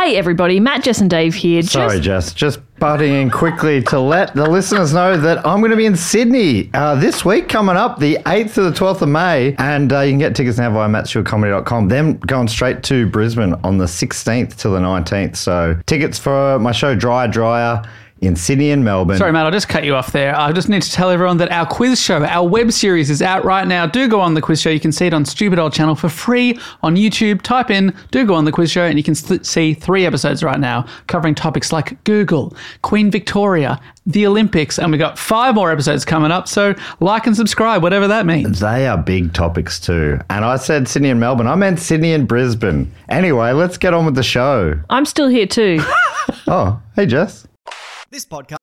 Hey everybody, Matt, Jess and Dave here. Sorry, Jess, just butting in quickly to let the listeners know that I'm going to be in Sydney this week coming up, the 8th to the 12th of May, and you can get tickets now via mattstewartcomedy.com. Then going straight to Brisbane on the 16th to the 19th. So tickets for my show Dryer in Sydney and Melbourne. Sorry, Matt, I'll just cut you off there. I just need to tell everyone that our quiz show, our web series is out right now. Do go on the quiz show. You can see it on Stupid Old Channel for free on YouTube. Type in, do go on the quiz show, and you can see 3 episodes right now covering topics like Google, Queen Victoria, the Olympics, and we've got 5 more episodes coming up. So like and subscribe, whatever that means. They are big topics too. And I said Sydney and Melbourne. I meant Sydney and Brisbane. Anyway, let's get on with the show. I'm still here too. Oh, hey, Jess. This podcast.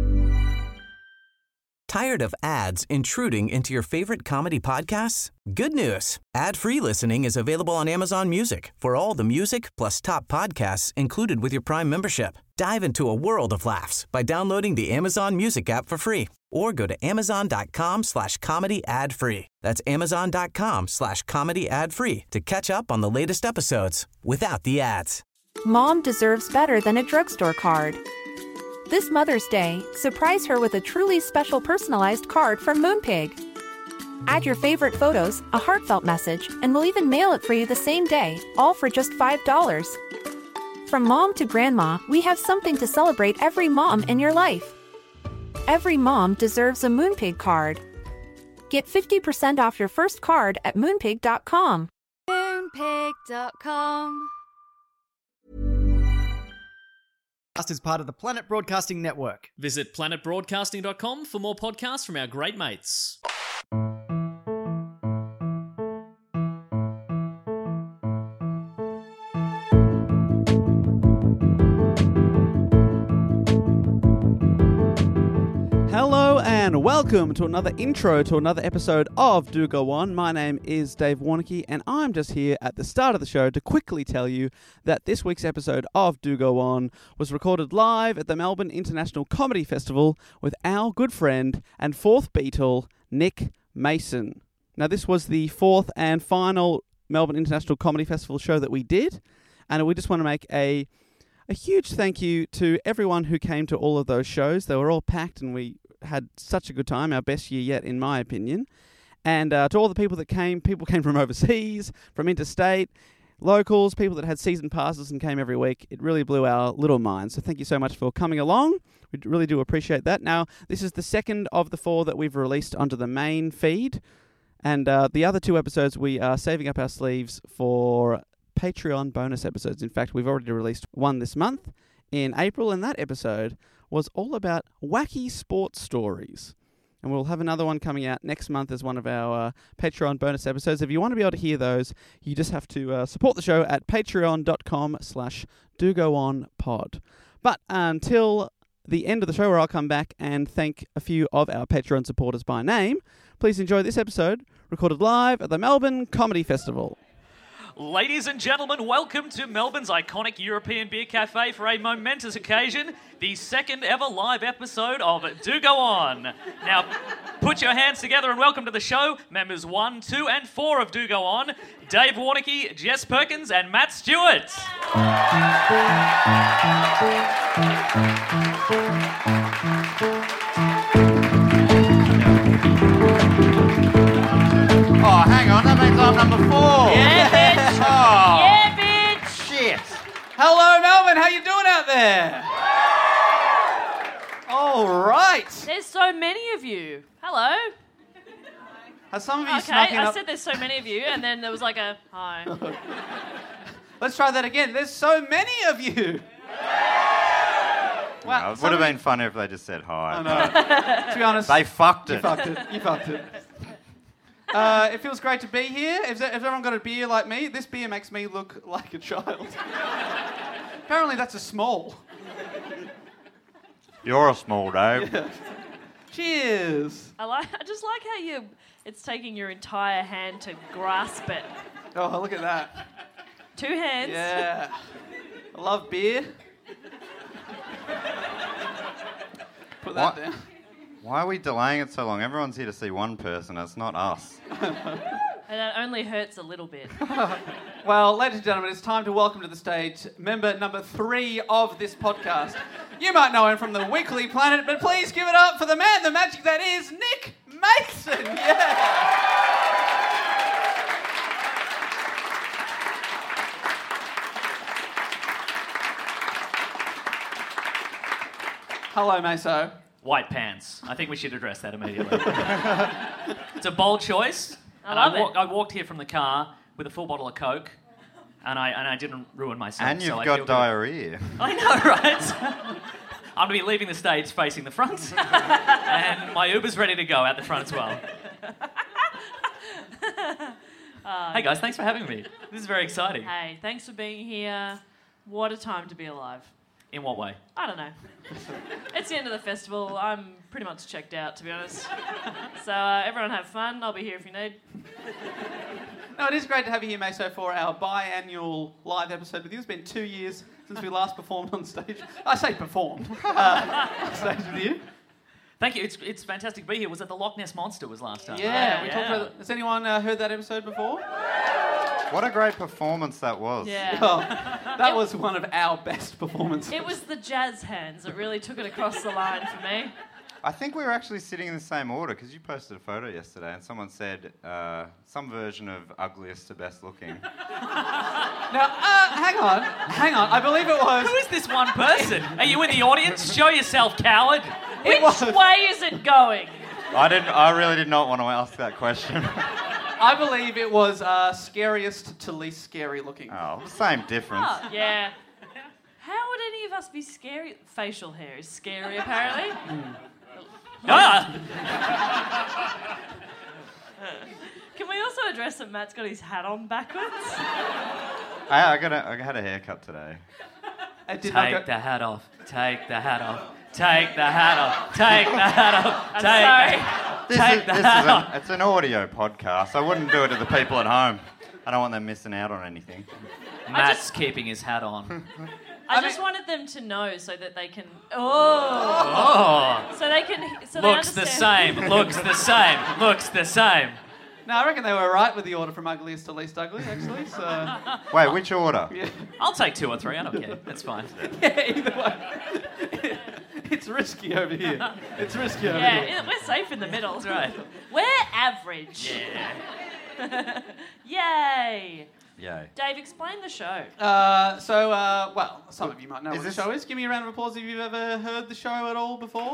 Tired of ads intruding into your favorite comedy podcasts? Good news. Ad-free listening is available on Amazon Music for all the music plus top podcasts included with your Prime membership. Dive into a world of laughs by downloading the Amazon Music app for free or go to amazon.com/comedy ad-free. That's amazon.com/comedy ad-free to catch up on the latest episodes without the ads. Mom deserves better than a drugstore card. This Mother's Day, surprise her with a truly special personalized card from Moonpig. Add your favorite photos, a heartfelt message, and we'll even mail it for you the same day, all for just $5. From mom to grandma, we have something to celebrate every mom in your life. Every mom deserves a Moonpig card. Get 50% off your first card at moonpig.com. Moonpig.com. Is part of the Planet Broadcasting Network. Visit planetbroadcasting.com for more podcasts from our great mates. Hello and welcome to another intro to another episode of Do Go On. My name is Dave Warnicky and I'm just here at the start of the show to quickly tell you that this week's episode of Do Go On was recorded live at the Melbourne International Comedy Festival with our good friend and 4th Beatle, Nick Mason. Now this was the 4th and final Melbourne International Comedy Festival show that we did, and we just want to make a huge thank you to everyone who came to all of those shows. They were all packed and we had such a good time, our best year yet in my opinion. And to all the people that came, people came from overseas, from interstate, locals, people that had season passes and came every week. It really blew our little minds. So thank you so much for coming along. We really do appreciate that. Now, this is the second of the 4 that we've released onto the main feed. And the other 2 episodes we are saving up our sleeves for Patreon bonus episodes. In fact, we've already released one this month in April, and that episode was all about wacky sports stories. And we'll have another one coming out next month as one of our Patreon bonus episodes. If you want to be able to hear those, you just have to support the show at patreon.com/dogoonpod. But until the end of the show, where I'll come back and thank a few of our Patreon supporters by name, please enjoy this episode recorded live at the Melbourne Comedy Festival. Ladies and gentlemen, welcome to Melbourne's iconic European Beer Cafe for a momentous occasion, the 2nd ever live episode of Do Go On. Now, put your hands together and welcome to the show, members 1, 2 and 4 of Do Go On, Dave Warnicky, Jess Perkins and Matt Stewart. Oh, hang on, that means I'm number 4. Yeah, bitch. Oh, Yeah, bitch. shit. Hello, Melbourne. How you doing out there? All right. There's so many of you. Hello. Has some of you Okay, snuck in I up? said there's so many of you, and then there was like a hi. Let's try that again. There's so many of you. Wow, It would have been funny if they just said hi. I know. To be honest, They fucked you it. fucked it. You fucked it. It feels great to be here. If everyone got a beer like me, this beer makes me look like a child. Apparently that's a small. You're a small Dave. Yeah. Cheers. I just like how it's taking your entire hand to grasp it. Oh, look at that. 2 hands. Yeah. I love beer. Put that down. Why are we delaying it so long? Everyone's here to see one person. It's not us. And it only hurts a little bit. Well, ladies and gentlemen, it's time to welcome to the stage member number 3 of this podcast. You might know him from the Weekly Planet, but please give it up for the man, the magic that is Nick Mason. Yeah. Hello, Meso. White pants. I think we should address that immediately. It's a bold choice. I love it. I walked here from the car with a full bottle of Coke, and I didn't ruin myself. And you've so I got feel diarrhea. Good. I know, right? I'm going to be leaving the stage facing the front, and my Uber's ready to go out the front as well. Hey guys, thanks for having me. This is very exciting. Hey, thanks for being here. What a time to be alive. In what way? I don't know. It's the end of the festival. I'm pretty much checked out, to be honest. So everyone have fun. I'll be here if you need. No, it is great to have you here, Meso, for our biannual live episode with you. It's been 2 years since we last performed on stage. I say performed. On stage with you. Thank you. It's fantastic to be here. Was it the Loch Ness Monster was last time? Yeah, we talked about. Has anyone heard that episode before? What a great performance that was. Yeah. Oh, that was one of our best performances. It was the jazz hands that really took it across the line for me. I think we were actually sitting in the same order because you posted a photo yesterday and someone said some version of ugliest to best looking. Now, hang on. I believe it was. Who is this one person? Are you in the audience? Show yourself, coward. Which way is it going? I really did not want to ask that question. I believe it was scariest to least scary looking. Oh, same difference. Oh, yeah. How would any of us be scary? Facial hair is scary, apparently. Ah! Can we also address that Matt's got his hat on backwards? I had a haircut today. Take the hat off. Take the hat off. Take the hat off. Take the hat off. I'm sorry. It's an audio podcast. I wouldn't do it to the people at home. I don't want them missing out on anything. Matt's keeping his hat on. I just wanted them to know so that they can. Oh. So they can. So Looks they the understand. same. Looks the same. Looks the same. No, I reckon they were right with the order from ugliest to least ugly, actually. So. Wait, which order? Yeah. I'll take 2 or 3. I don't care. That's fine. Yeah, either way. It's risky over here. It's risky over here. Yeah, we're safe in the middle. That's right. We're average. Yeah. Yay. Yay. Dave, explain the show. Well, some of you might know what the this- show is. Give me a round of applause if you've ever heard the show at all before.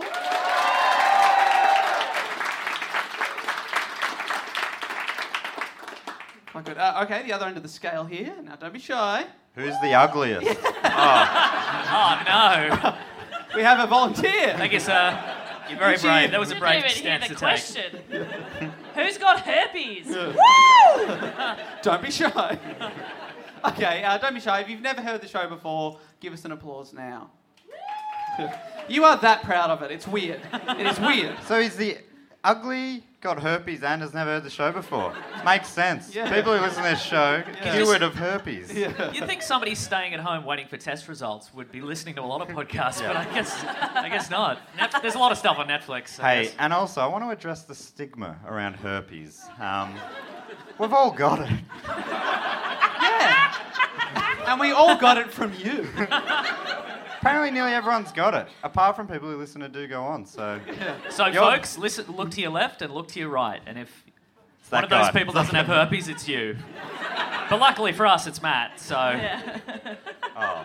Quite good. Okay, the other end of the scale here. Now, don't be shy. Who's the ugliest? Oh, no. We have a volunteer. Thank you, sir. You're very brave. That was a brave Didn't even hear stance the to take. question. Who's got herpes? Don't be shy. Okay, don't be shy. If you've never heard the show before, give us an applause now. You are that proud of it. It's weird. It is weird. So he's the ugly, got herpes, and has never heard the show before. Makes sense. Yeah. People who listen to this show, Yeah. cured of herpes. Yeah. You'd think somebody staying at home waiting for test results would be listening to a lot of podcasts, but I guess not. There's a lot of stuff on Netflix. I Hey, guess. and also I want to address the stigma around herpes. We've all got it. Yeah. And we all got it from you. Apparently nearly everyone's got it, apart from people who listen to Do Go On. So, So, folks, listen. Look to your left and look to your right, and if it's one that of those guy. people doesn't have herpes, it's you. But luckily for us, it's Matt. So Oh.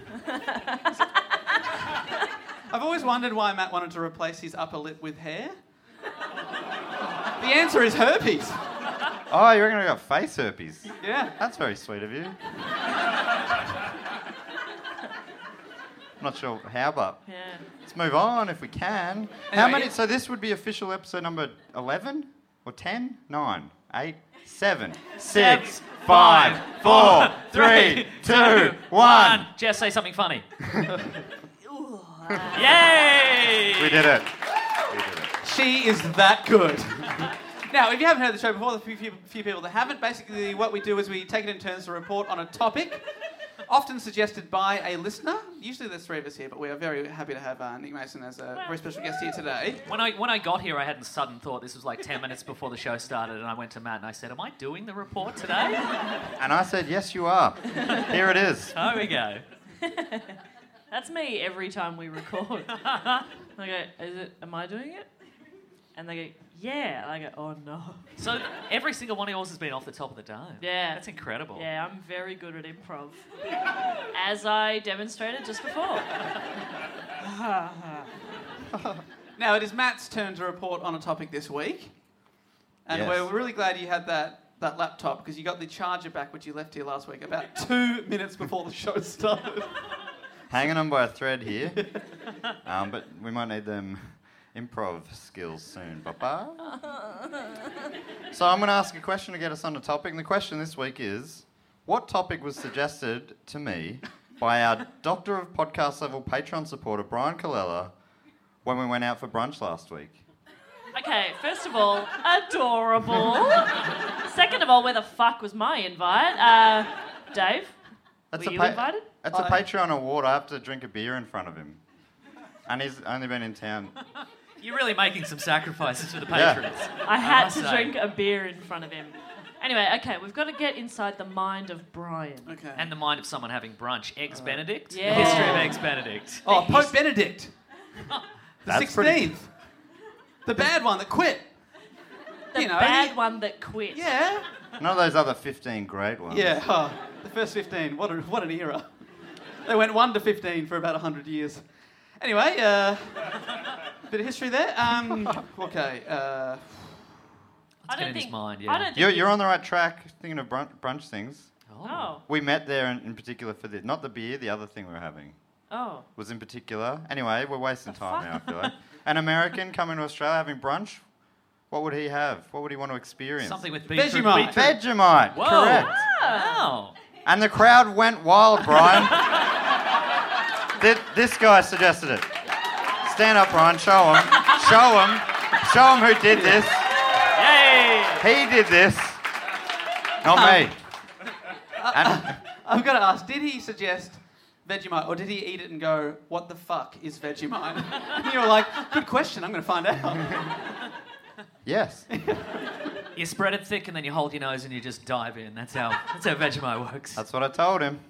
I've always wondered why Matt wanted to replace his upper lip with hair. The answer is herpes. Oh, you reckon I got face herpes? Yeah. That's very sweet of you. I'm not sure how, but Yeah. let's move on if we can. How many? So this would be official episode number 11 or 10? 9, 8, 7, 6, 5, 4, 3, 2, 1. Jess, say something funny. Yay! We did it. She is that good. Now, if you haven't heard the show before, the few people that haven't, basically what we do is we take it in turns to report on a topic often suggested by a listener. Usually there's three of us here, but we are very happy to have Nick Mason as a very special guest here today. When I got here, I had a sudden thought. This was like 10 minutes before the show started, and I went to Matt and I said, "Am I doing the report today?" And I said, yes, you are. Here it is. There we go. That's me every time we record. I go, am I doing it? And they go, yeah. And I go, oh no. So every single one of yours has been off the top of the dome. Yeah. That's incredible. Yeah, I'm very good at improv. As I demonstrated just before. Now, it is Matt's turn to report on a topic this week. And Yes. we're really glad you had that laptop because you got the charger back, which you left here last week, about 2 minutes before the show started. Hanging on by a thread here. But we might need them improv skills soon. Papa. So I'm going to ask a question to get us on the topic. And the question this week is, what topic was suggested to me by our Doctor of Podcast Level Patreon supporter, Brian Colella, when we went out for brunch last week? Okay, first of all, adorable. Second of all, where the fuck was my invite? Dave, were you invited? That's a Patreon award. I have to drink a beer in front of him. And he's only been in town. You're really making some sacrifices for the patrons. I had must to say. drink a beer in front of him. Anyway, okay, we've got to get inside the mind of Brian. Okay. And the mind of someone having brunch. Eggs Benedict? Yeah. The history of Eggs Benedict. Oh, Pope Benedict. The That's 16th. pretty- The bad one that quit. The bad one that quit. Yeah. None of those other 15 great ones. Yeah. Oh, the first 15. What an era. They went 1 to 15 for about 100 years. Anyway, bit of history there. Okay. Let's get in his mind, yeah. I don't think You're on the right track thinking of brunch things. Oh. We met there in particular for this. Not the beer, the other thing we were having Oh. was in particular. Anyway, we're wasting time now, I feel like. An American coming to Australia having brunch, what would he have? What would he want to experience? Something with beef. Vegemite. Vegemite, Whoa. correct. Wow. And the crowd went wild, Brian. This guy suggested it. Stand up, Brian, show him. Show him who did this. Yay! He did this. Not me. And I've got to ask, did he suggest Vegemite or did he eat it and go, what the fuck is Vegemite? And you were like, good question, I'm going to find out. yes. You spread it thick and then you hold your nose and you just dive in. That's how Vegemite works. That's what I told him.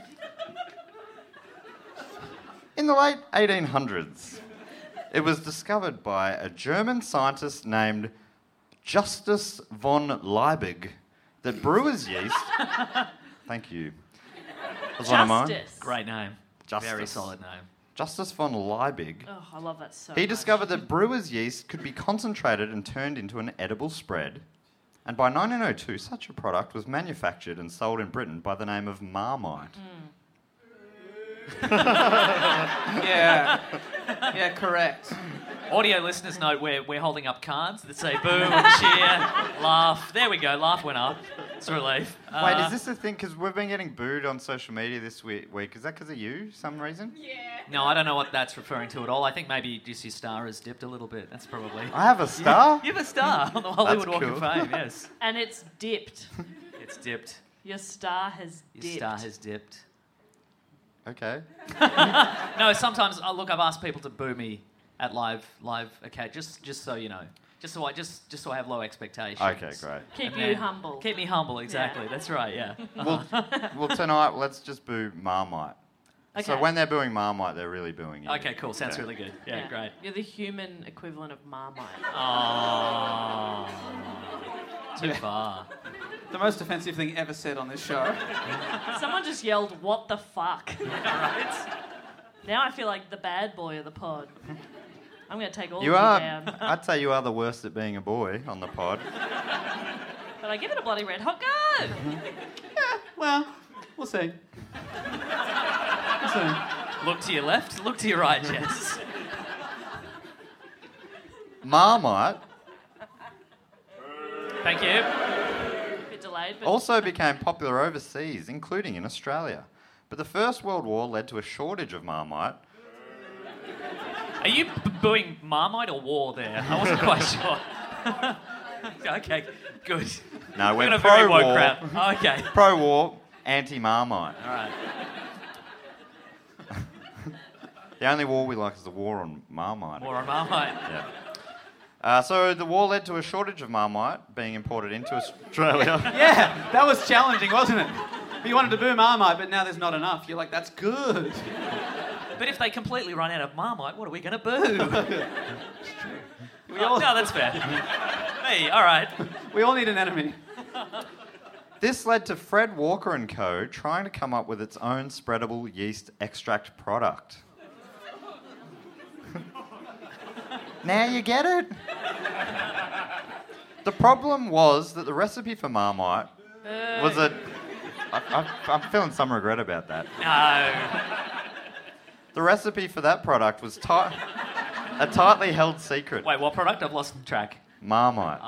In the late 1800s, it was discovered by a German scientist named Justus von Liebig that brewer's yeast... Thank you. Was one of mine. Justice. Great name. Justus. Very solid name. Justus von Liebig. Oh, I love that so He much. discovered that brewer's yeast could be concentrated and turned into an edible spread. And by 1902, such a product was manufactured and sold in Britain by the name of Marmite. Yeah. Yeah, correct. Audio listeners note we're holding up cards that say boo, cheer, laugh. There we go. Laugh went up. It's a relief. Wait, is this the thing? Because we've been getting booed on social media this week. Is that because of you, some reason? No, I don't know what that's referring to at all. I think maybe just your star has dipped a little bit. That's probably... I have a star? You have a star on the Hollywood Walk cool. of Fame, yes. And it's dipped. It's dipped. Your star has Your dipped. star has dipped. Okay. No, sometimes, look, I've asked people to boo me at live, okay, just so you know. Just so I have low expectations. Okay, great. Keep And you then- humble. Keep me humble, exactly. Yeah. That's right, yeah. Well, tonight, let's just boo Marmite. So Okay. when they're booing Marmite, they're really booing you. Okay, cool. Sounds really good. Yeah, great. You're the human equivalent of Marmite. Oh, too far. The most offensive thing ever said on this show. Someone just yelled, "What the fuck?" Right? Now I feel like the bad boy of the pod. I'm going to take all You of are. you down. I'd say you are the worst at being a boy on the pod. But I give it a bloody red hot go. Well, we'll see. We'll see. Look to your left, look to your right, Jess. Marmite Thank you. A bit delayed, but also became popular overseas, including in Australia. But the First World War led to a shortage of Marmite. Are you booing Marmite or war there? I wasn't quite sure. Okay, good. No, We're we're in a very woke pro-war. crowd. Okay. Pro-war. anti-Marmite. All right. The only war we like is the war on Marmite. War on Marmite. Yeah. So the war led to a shortage of Marmite being imported into Australia. Yeah, that was challenging, wasn't it? You wanted to boo Marmite, but now there's not enough. You're like, that's good. But if they completely run out of Marmite, what are we going to boo? No, that's fair. Me, all right. We all need an enemy. This led to Fred Walker and Co. trying to come up with its own spreadable yeast extract product. Now you get it? The problem was that the recipe for Marmite was a... I'm feeling some regret about that. No. The recipe for that product was a tightly held secret. Wait, what product? I've lost track. Marmite.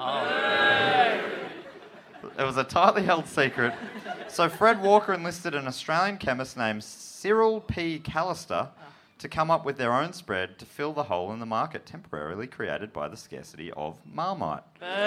Oh. It was a tightly held secret. So Fred Walker enlisted an Australian chemist named Cyril P. Callister to come up with their own spread to fill the hole in the market temporarily created by the scarcity of Marmite.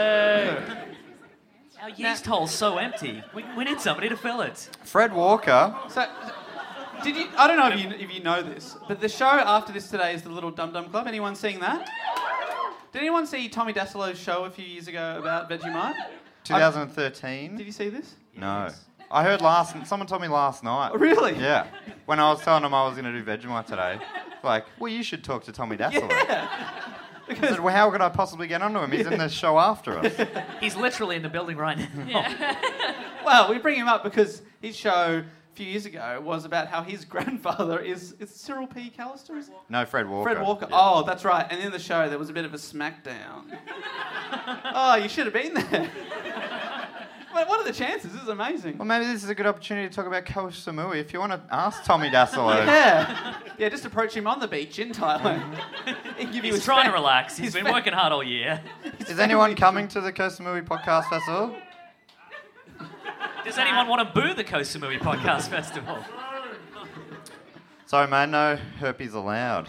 Our yeast hole's so empty. We need somebody to fill it. Fred Walker... So, did you? I don't know if you know this, but the show after this today is the Little Dum Dum Club. Anyone seeing that? Did anyone see Tommy Dassolo's show a few years ago about Vegemite? 2013. Did you see this? No. I heard someone told me last night. Oh, really? Yeah. When I was telling them I was going to do Vegemite today. Like, well, you should talk to Tommy Dassolo. Yeah. I said, well, how could I possibly get onto him? He's in the show after us. He's literally in the building right now. Well, we bring him up because his show a few years ago was about how his grandfather is Cyril P. Callister, is it? No, Fred Walker. Fred Walker. Yeah. Oh, that's right. And in the show, there was a bit of a smackdown. Oh, you should have been there. Wait, what are the chances? This is amazing. Well, maybe this is a good opportunity to talk about Koh Samui. If you want to ask Tommy Dassolo. Yeah, just approach him on the beach in Thailand. He's trying to relax. He's been working hard all year. Is anyone coming to the Koh Samui Podcast Festival? Does anyone want to boo the Koh Samui Podcast Festival? Sorry, man, no herpes allowed.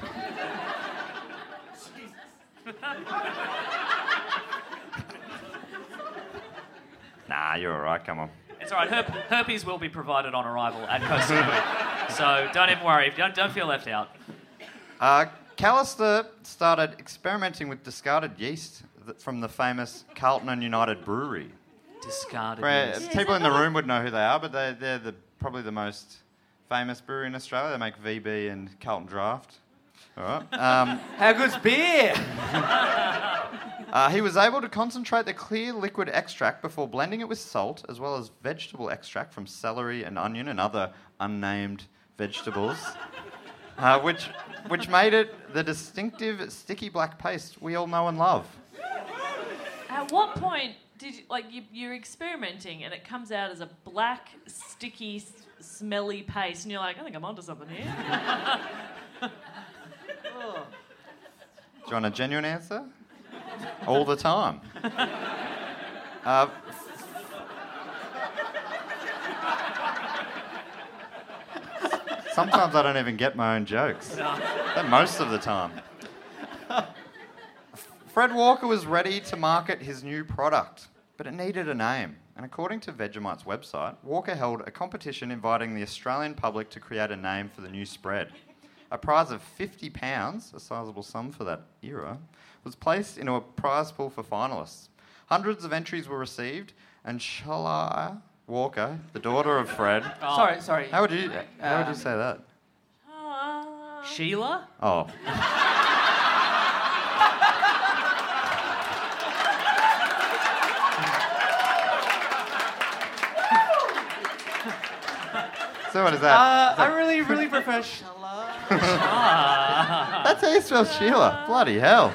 Nah, you're all right, come on. It's all right. Herpes will be provided on arrival at Koh Samui. So don't even worry. Don't feel left out. Callister started experimenting with discarded yeast from the famous Carlton and United Brewery. Discarded yeast. People in the room would know who they are, but they're probably the most famous brewery in Australia. They make VB and Carlton Draft. All right. How good's beer? He was able to concentrate the clear liquid extract before blending it with salt, as well as vegetable extract from celery and onion and other unnamed vegetables, which made it the distinctive sticky black paste we all know and love. At what point did you're experimenting and it comes out as a black, sticky, smelly paste, and you're like, I think I'm onto something here. Do you want a genuine answer? All the time. Sometimes I don't even get my own jokes. Most of the time. Fred Walker was ready to market his new product, but it needed a name. And according to Vegemite's website, Walker held a competition inviting the Australian public to create a name for the new spread. A prize of £50, a sizable sum for that era, was placed into a prize pool for finalists. Hundreds of entries were received, and Shalaya Walker, the daughter of Fred... Oh. Sorry. How would you say that? Sheila? Oh. So what is that? I really prefer Shala. That's how you spell Sheila. Bloody hell.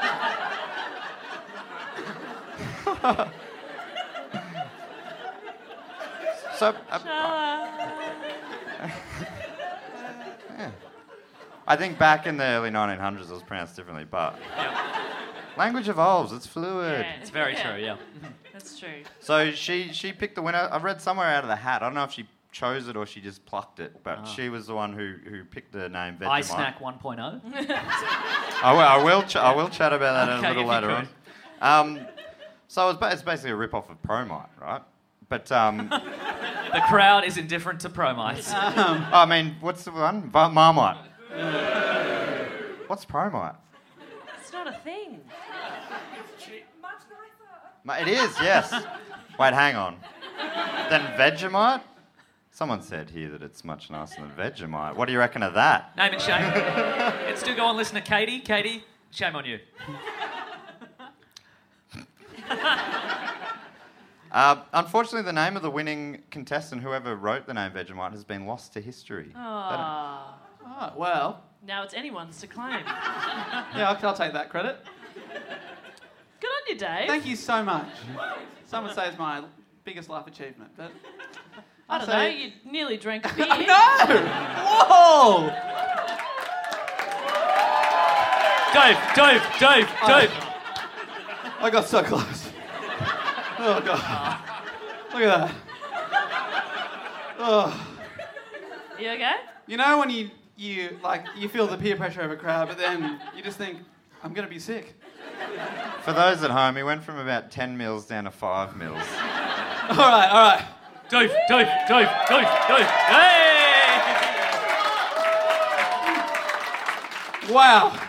So, yeah. I think back in the early 1900s it was pronounced differently, but language evolves. It's fluid. Yeah. It's very true, yeah. That's true. So she picked the winner. I've read somewhere out of the hat. I don't know if she chose it or she just plucked it, but she was the one who picked the name Vegemite. iSnack 1.0. I will chat about that a little if later you on. So it's basically a rip-off of Promite, right? But The crowd is indifferent to Promite. I mean, what's the one? Marmite. What's Promite? It's not a thing. It is, yes. Wait, hang on. Then Vegemite? Someone said here that it's much nicer than Vegemite. What do you reckon of that? Name and shame. Let's do go on, listen to Katie. Katie, shame on you. Unfortunately, the name of the winning contestant, whoever wrote the name Vegemite, has been lost to history. Oh. Oh, well. Now it's anyone's to claim. Yeah, I'll take that credit. Good on you, Dave. Thank you so much. Some would say it's my biggest life achievement, but... I don't know, you nearly drank a beer. No! Whoa! Dave. I got so close. Oh, God. Look at that. Oh. You okay? You know when you feel the peer pressure of a crowd, but then you just think, I'm going to be sick. For those at home, he went from about 10 mils down to 5 mils. All right. Dave. Hey! Wow.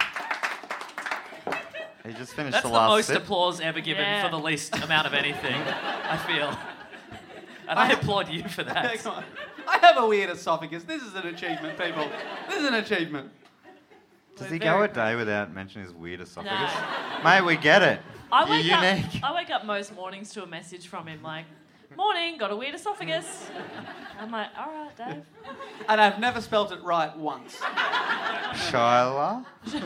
He just finished That's the the last most sip. applause ever given for the least amount of anything, I feel. And I applaud you for that. Come on. I have a weird esophagus. This is an achievement, people. This is an achievement. Does he go a day without mentioning his weird esophagus? No. Mate, we get it. You're unique. I wake up most mornings to a message from him like, morning, got a weird esophagus. I'm like, all right, Dave. And I've never spelt it right once. Shyla?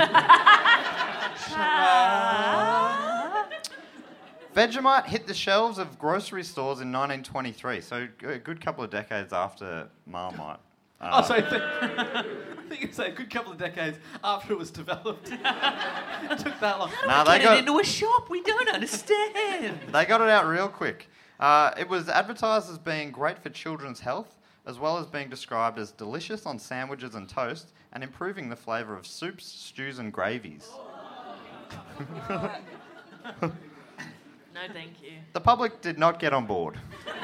Vegemite hit the shelves of grocery stores in 1923, so a good couple of decades after Marmite. I think it's a good couple of decades after it was developed. It took that long. How do we get it into a shop? We don't understand. They got it out real quick. It was advertised as being great for children's health, as well as being described as delicious on sandwiches and toast, and improving the flavour of soups, stews and gravies. No, thank you. The public did not get on board.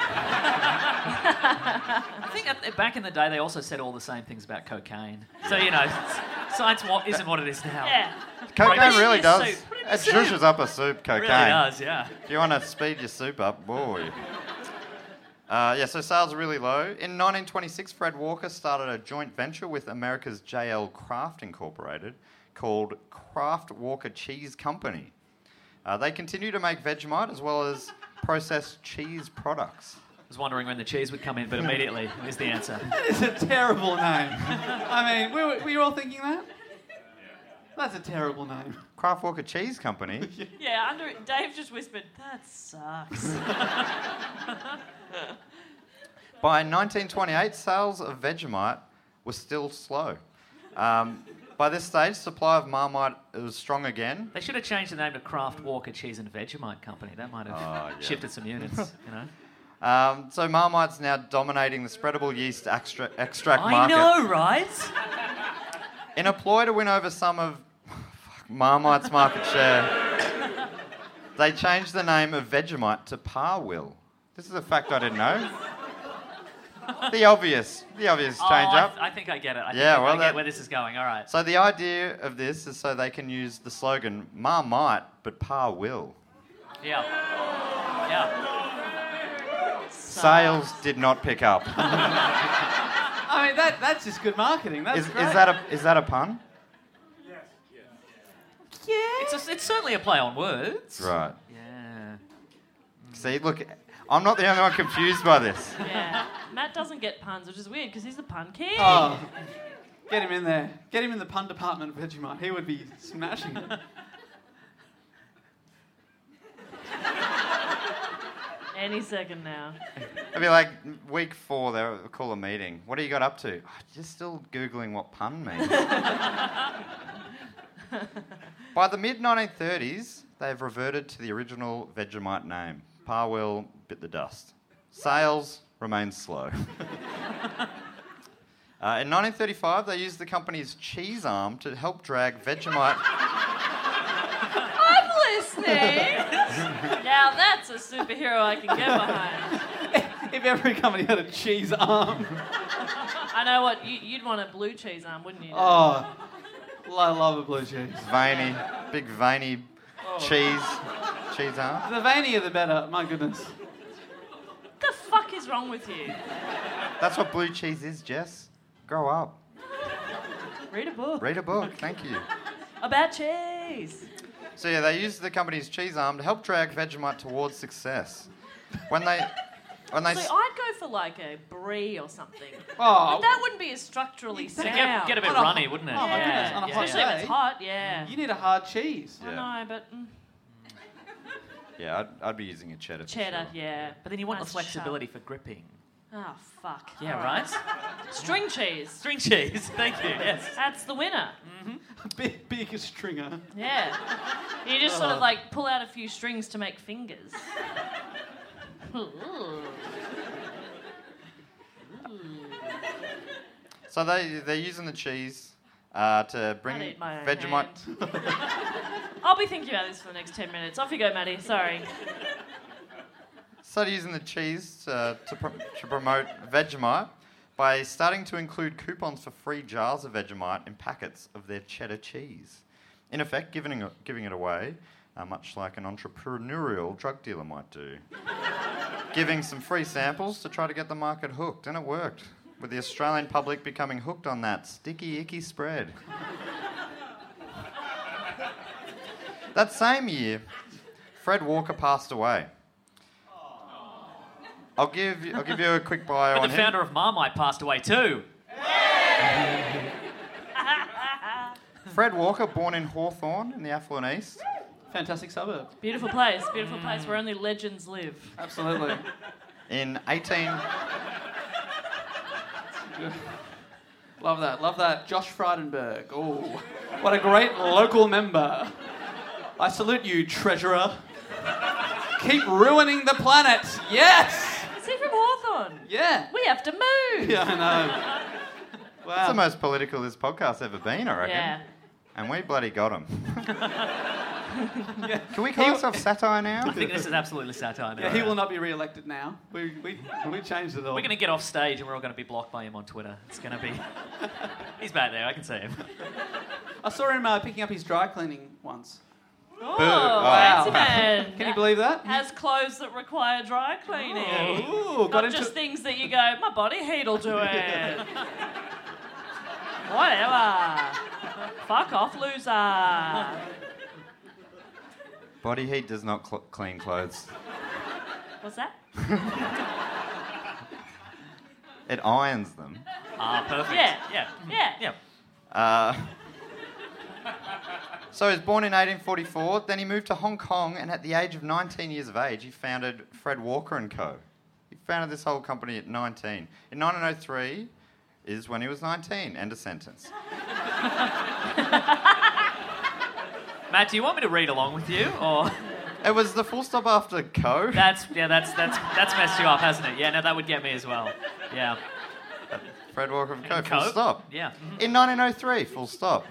I think back in the day, they also said all the same things about cocaine. So, science isn't what it is now. Yeah. Cocaine really does. It zhuzhes up a soup, cocaine. It really does, yeah. Do you want to speed your soup up? Boy. So sales are really low. In 1926, Fred Walker started a joint venture with America's J.L. Kraft Incorporated called Kraft Walker Cheese Company. They continue to make Vegemite as well as processed cheese products. I was wondering when the cheese would come in, but immediately is the answer. That is a terrible name. I mean, were you all thinking that? That's a terrible name. Kraft Walker Cheese Company? Yeah, Dave just whispered, that sucks. By 1928, sales of Vegemite were still slow. By this stage, supply of Marmite was strong again. They should have changed the name to Kraft Walker Cheese and Vegemite Company. That might have shifted some units, So Marmite's now dominating the spreadable yeast extract market. I know, right? In a ploy to win over some of Marmite's market share, they changed the name of Vegemite to Parwill. This is a fact I didn't know. The obvious change up. I think I get it. I get where this is going. All right. So the idea of this is so they can use the slogan Marmite, but Pa will. Yeah. Sales did not pick up. I mean, that's just good marketing. That's great. Is that a pun? Yeah. It's certainly a play on words. Right. Yeah. See, look, I'm not the only one confused by this. Yeah. Matt doesn't get puns, which is weird because he's the pun king. Oh, get him in there. Get him in the pun department of Vegemite. He would be smashing it. Any second now. It'd be like week 4, they'll call a meeting. What have you got up to? Oh, just still Googling what pun means. By the mid-1930s, they've reverted to the original Vegemite name. Parwill bit the dust. Sales remain slow. In 1935, they used the company's cheese arm to help drag Vegemite... I'm listening! Now that's a superhero I can get behind. If every company had a cheese arm. I know what you'd want a blue cheese arm, wouldn't you? Oh, I love a blue cheese. Veiny, big veiny cheese arm. The veinier the better, my goodness. What the fuck is wrong with you? That's what blue cheese is, Jess. Grow up. Read a book. Read a book, thank you. About cheese. So yeah, they used the company's cheese arm to help drag Vegemite towards success. When they So I'd go for like a brie or something. Oh. But that wouldn't be as structurally sound. Get a bit runny, wouldn't it? Oh, my goodness, on a hot Especially if day. it's hot, yeah. You need a hard cheese. Yeah. I know, but Yeah, I'd be using a cheddar. for cheddar, sure. yeah. But then you want the Nice flexibility for gripping. Oh, fuck. Yeah, All right? String cheese. String cheese. Thank you. Yes. That's the winner. Big stringer. Yeah. You just sort of like pull out a few strings to make fingers. So they're using the cheese to bring I'd eat my own Vegemite. I'll be thinking about this for the next 10 minutes. Off you go, Maddie. Sorry. Started using the cheese to promote Vegemite by starting to include coupons for free jars of Vegemite in packets of their cheddar cheese. In effect, giving it away, much like an entrepreneurial drug dealer might do. Giving some free samples to try to get the market hooked, and it worked, with the Australian public becoming hooked on that sticky, icky spread. That same year, Fred Walker passed away. I'll give you a quick bio But on the him. founder of Marmite passed away too. Fred Walker, born in Hawthorne in the affluent East. Fantastic suburb. Beautiful place where only legends live. Absolutely. In 18... Love that. Josh Frydenberg. Oh, what a great local member. I salute you, treasurer. Keep ruining the planet. Yes! Is he from Hawthorne? Yeah. We have to move. Yeah, I know. Wow. That's the most political this podcast's ever been, I reckon. Yeah. And we bloody got him. Can we call ourselves satire now? I think this is absolutely satire now. Yeah, he will not be re-elected now. We changed it all. We're going to get off stage and we're all going to be blocked by him on Twitter. It's going to be... He's back there, I can see him. I saw him picking up his dry cleaning once. Oh, Wow. fancy man. Can you believe that? Has clothes that require dry cleaning. Ooh, Not just things that you go, my body heat'll do it. Whatever. Fuck off, loser. Body heat does not clean clothes. What's that? It irons them. Ah, perfect. Yeah. So he was born in 1844, then he moved to Hong Kong, and at the age of 19 years of age, he founded Fred Walker & Co. He founded this whole company at 19. In 1903 is when he was 19. End of sentence. Matt, do you want me to read along with you, or...? It was the full stop after Co. That's messed you up, hasn't it? Yeah, no, that would get me as well. Yeah. Fred Walker & Co. And Full Co? stop. Yeah. In 1903, full stop.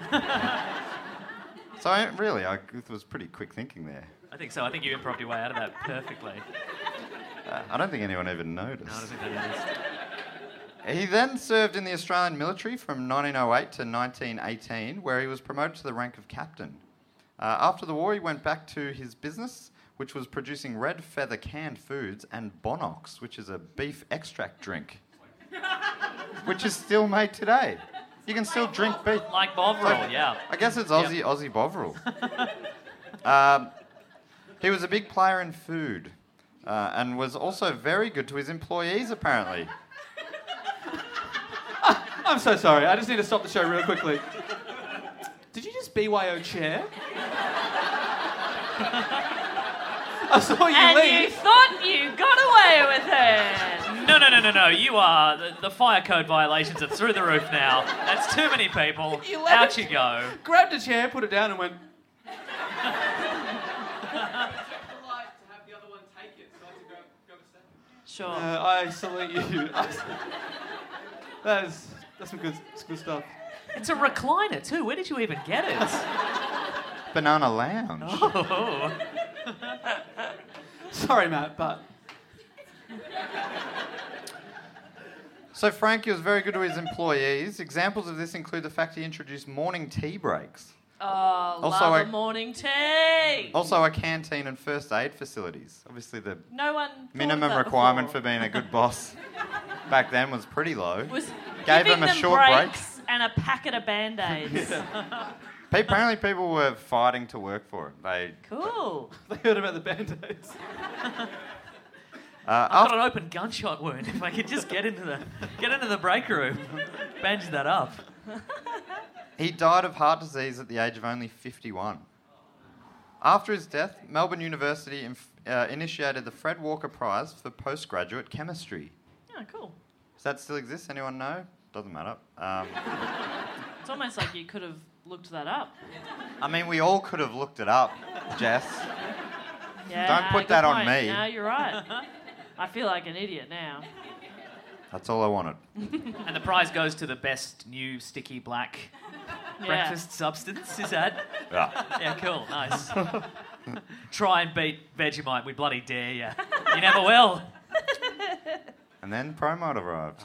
So it was pretty quick thinking there. I think so. I think you improv your way out of that perfectly. I don't think anyone even noticed. No, I don't think that is. He then served in the Australian military from 1908 to 1918, where he was promoted to the rank of captain. After the war, he went back to his business, which was producing Red Feather canned foods and Bonox, which is a beef extract drink, which is still made today. You can still drink beef. Like Bovril, yeah. I guess it's Aussie Bovril. He was a big player in food and was also very good to his employees, apparently. I'm so sorry. I just need to stop the show real quickly. Did you just BYO chair? I saw you And leave. you thought you got away with it. No. You are... The fire code violations are through the roof now. That's too many people. You let Out it- you go. Grabbed a chair, put it down, and went. Sure. I salute you. That's some good stuff. It's a recliner too. Where did you even get it? Banana Lounge. Oh. Sorry, Matt, but So Frankie was very good to his employees. Examples of this include the fact he introduced morning tea breaks. Oh, Also love a- a morning tea. Also a canteen and first aid facilities. Obviously the No one thought of minimum that requirement before. for being a good boss back then was pretty low. Was Gave giving them a them short break. breaks and a packet of Band-Aids. Apparently people were fighting to work for it. They Cool. They heard about the Band-Aids. I've got an open gunshot wound. If I could just get into the break room, bandage that up. He died of heart disease at the age of only 51. After his death, Melbourne University initiated the Fred Walker Prize for postgraduate chemistry. Oh, cool. Does that still exist? Anyone know? Doesn't matter. It's almost like you could have looked that up. I mean, we all could have looked it up, Jess. Yeah, Don't put good that on point. me. No, you're right. I feel like an idiot now. That's all I wanted. And the prize goes to the best new sticky black breakfast substance. Is that? Yeah. Yeah, cool, nice. Try and beat Vegemite. We bloody dare you. You never will. And then promo arrived.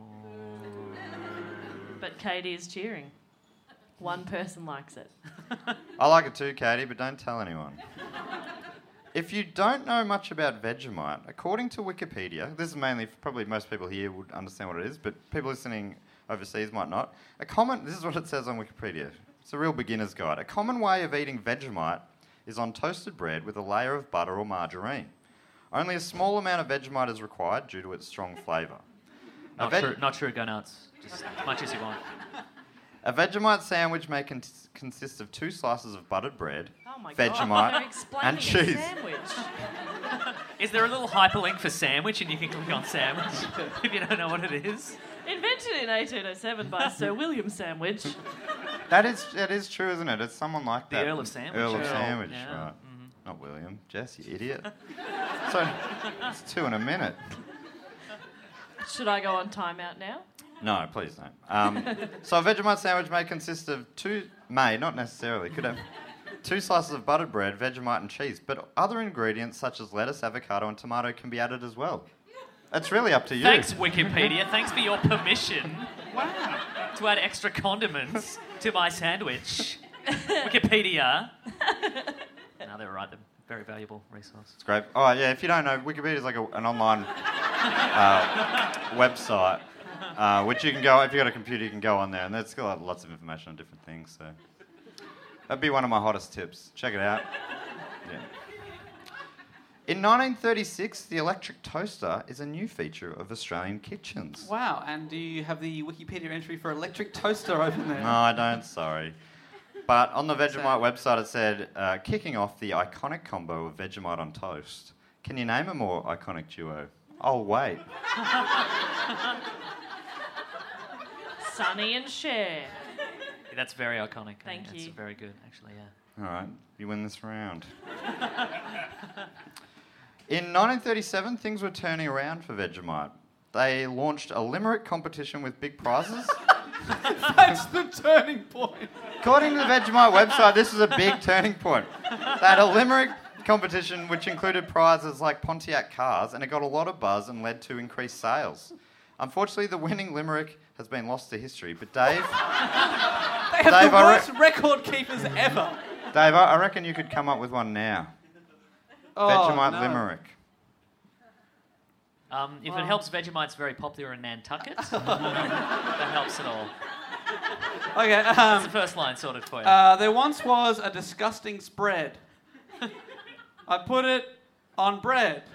But Katie is cheering. One person likes it. I like it too, Katie, but don't tell anyone. If you don't know much about Vegemite, according to Wikipedia, this is mainly, probably most people here would understand what it is, but people listening overseas might not. This is what it says on Wikipedia. It's a real beginner's guide. A common way of eating Vegemite is on toasted bread with a layer of butter or margarine. Only a small amount of Vegemite is required due to its strong flavour. Not true, go nuts. Just as much as you want. A Vegemite sandwich may consist of 2 slices of buttered bread, Oh my God, Vegemite, they're explaining and a cheese. sandwich. Is there a little hyperlink for sandwich and you can click on sandwich if you don't know what it is? Invented in 1807 by Sir William Sandwich. That is true, isn't it? It's someone like The that. Earl of Sandwich. Earl of Earl, Sandwich, yeah. right. Not William. Jess, you idiot. So, it's 2 in a minute. Should I go on timeout now? No, please don't. So a Vegemite sandwich may consist of not necessarily, could have 2 slices of buttered bread, Vegemite and cheese, but other ingredients such as lettuce, avocado and tomato can be added as well. It's really up to you. Thanks, Wikipedia. Thanks for your permission to add extra condiments to my sandwich. Wikipedia. No, they were right. They're a very valuable resource. It's great. Oh, yeah, if you don't know, Wikipedia is like an online website, which you can go, if you've got a computer, you can go on there, and there's got lots of information on different things, so that'd be one of my hottest tips. Check it out. Yeah. In 1936, the electric toaster is a new feature of Australian kitchens. Wow, and do you have the Wikipedia entry for electric toaster open there? No, I don't, sorry. But on the Vegemite website it said, kicking off the iconic combo of Vegemite on toast. Can you name a more iconic duo? Oh, wait. Sonny and Cher. Yeah, that's very iconic. Thank you. That's very good, actually, yeah. All right, you win this round. In 1937, things were turning around for Vegemite. They launched a limerick competition with big prizes. That's the turning point. According to the Vegemite website, this was a big turning point. They had a limerick competition which included prizes like Pontiac cars, and it got a lot of buzz and led to increased sales. Unfortunately, the winning limerick has been lost to history, but Dave... They have the worst record keepers ever. Dave, I reckon you could come up with one now. Oh, Vegemite no. limerick. If it helps, Vegemite's very popular in Nantucket. That helps at all. Okay, That's the first line sorted for you. there once was a disgusting spread. I put it on bread.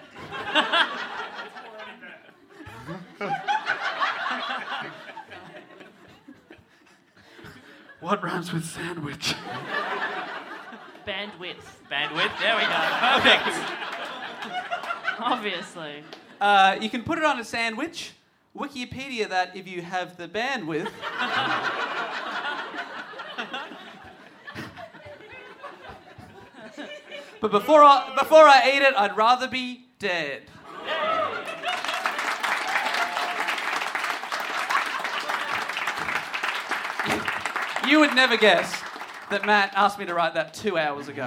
What rhymes with sandwich? Bandwidth. Bandwidth, there we go. Perfect. Obviously. You can put it on a sandwich. Wikipedia that if you have the bandwidth. But before I eat it, I'd rather be dead. You would never guess that Matt asked me to write that 2 hours ago.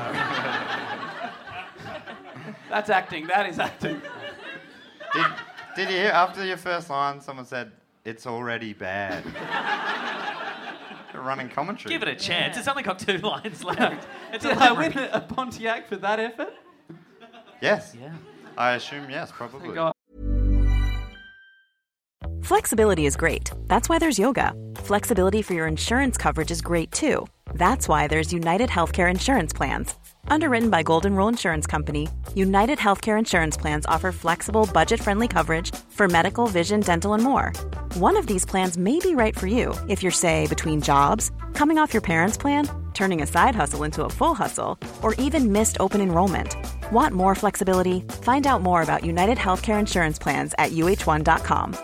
That's acting. That is acting. Did you hear, after your first line, someone said, it's already bad. Running commentary. Give it a chance. It's only got 2 lines left. It's Did I win a Pontiac for that effort? Yes. Yeah. I assume yes, probably. Flexibility is great. That's why there's yoga. Flexibility for your insurance coverage is great too. That's why there's United Healthcare Insurance Plans. Underwritten by Golden Rule Insurance Company, United Healthcare Insurance Plans offer flexible, budget-friendly coverage for medical, vision, dental, and more. One of these plans may be right for you if you're, say, between jobs, coming off your parents' plan, turning a side hustle into a full hustle, or even missed open enrollment. Want more flexibility? Find out more about United Healthcare Insurance Plans at uh1.com.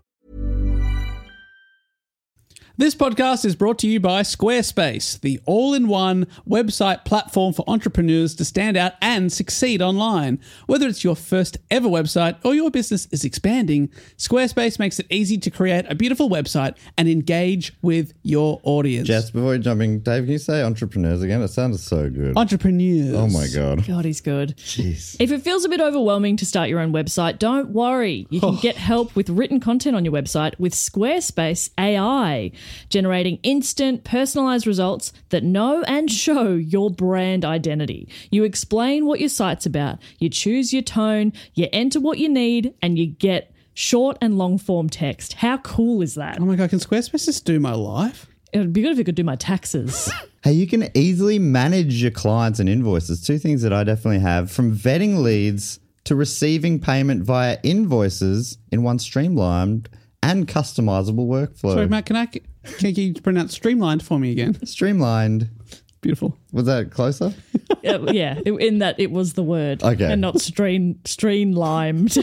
This podcast is brought to you by Squarespace, the all-in-one website platform for entrepreneurs to stand out and succeed online. Whether it's your first ever website or your business is expanding, Squarespace makes it easy to create a beautiful website and engage with your audience. Jess, before jumping, Dave, can you say entrepreneurs again? It sounded so good. Entrepreneurs. Oh my God. God, he's good. Jeez. If it feels a bit overwhelming to start your own website, don't worry. You can get help with written content on your website with Squarespace AI, generating instant, personalized results that know and show your brand identity. You explain what your site's about, you choose your tone, you enter what you need, and you get short and long form text. How cool is that? Oh my God, can Squarespace just do my life? It would be good if it could do my taxes. Hey, you can easily manage your clients and invoices. 2 things that I definitely have, from vetting leads to receiving payment via invoices in one streamlined and customizable workflow. Sorry, Matt, can you pronounce streamlined for me again? Streamlined. Beautiful. Was that closer? Yeah, in that it was the word. Okay. And not streamlined.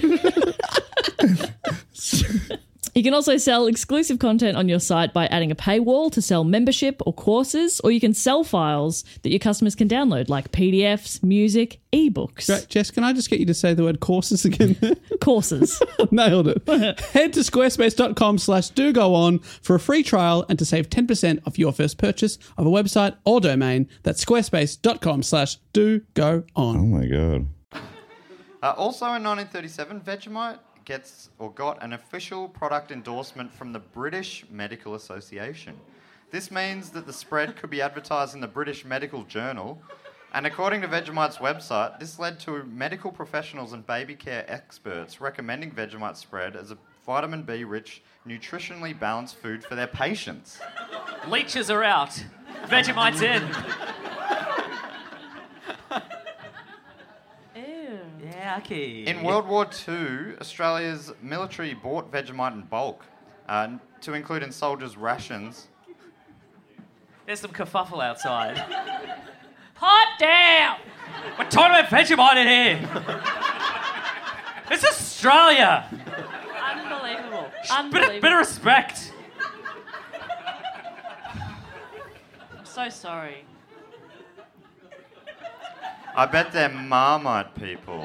You can also sell exclusive content on your site by adding a paywall to sell membership or courses, or you can sell files that your customers can download, like PDFs, music, ebooks. Great. Jess, can I just get you to say the word courses again? Courses. Nailed it. Head to squarespace.com/dogoon for a free trial and to save 10% off your first purchase of a website or domain. That's squarespace.com/dogoon. Oh my God. Also in 1937, Vegemite got an official product endorsement from the British Medical Association. This means that the spread could be advertised in the British Medical Journal, and according to Vegemite's website, this led to medical professionals and baby care experts recommending Vegemite spread as a vitamin B-rich, nutritionally balanced food for their patients. Leeches are out. Vegemite's in. Yucky. In World War II, Australia's military bought Vegemite in bulk to include in soldiers' rations. There's some kerfuffle outside. Pipe down! We're talking about Vegemite in here. It's Australia. Unbelievable. Bit of respect. I'm so sorry. I bet they're Marmite people.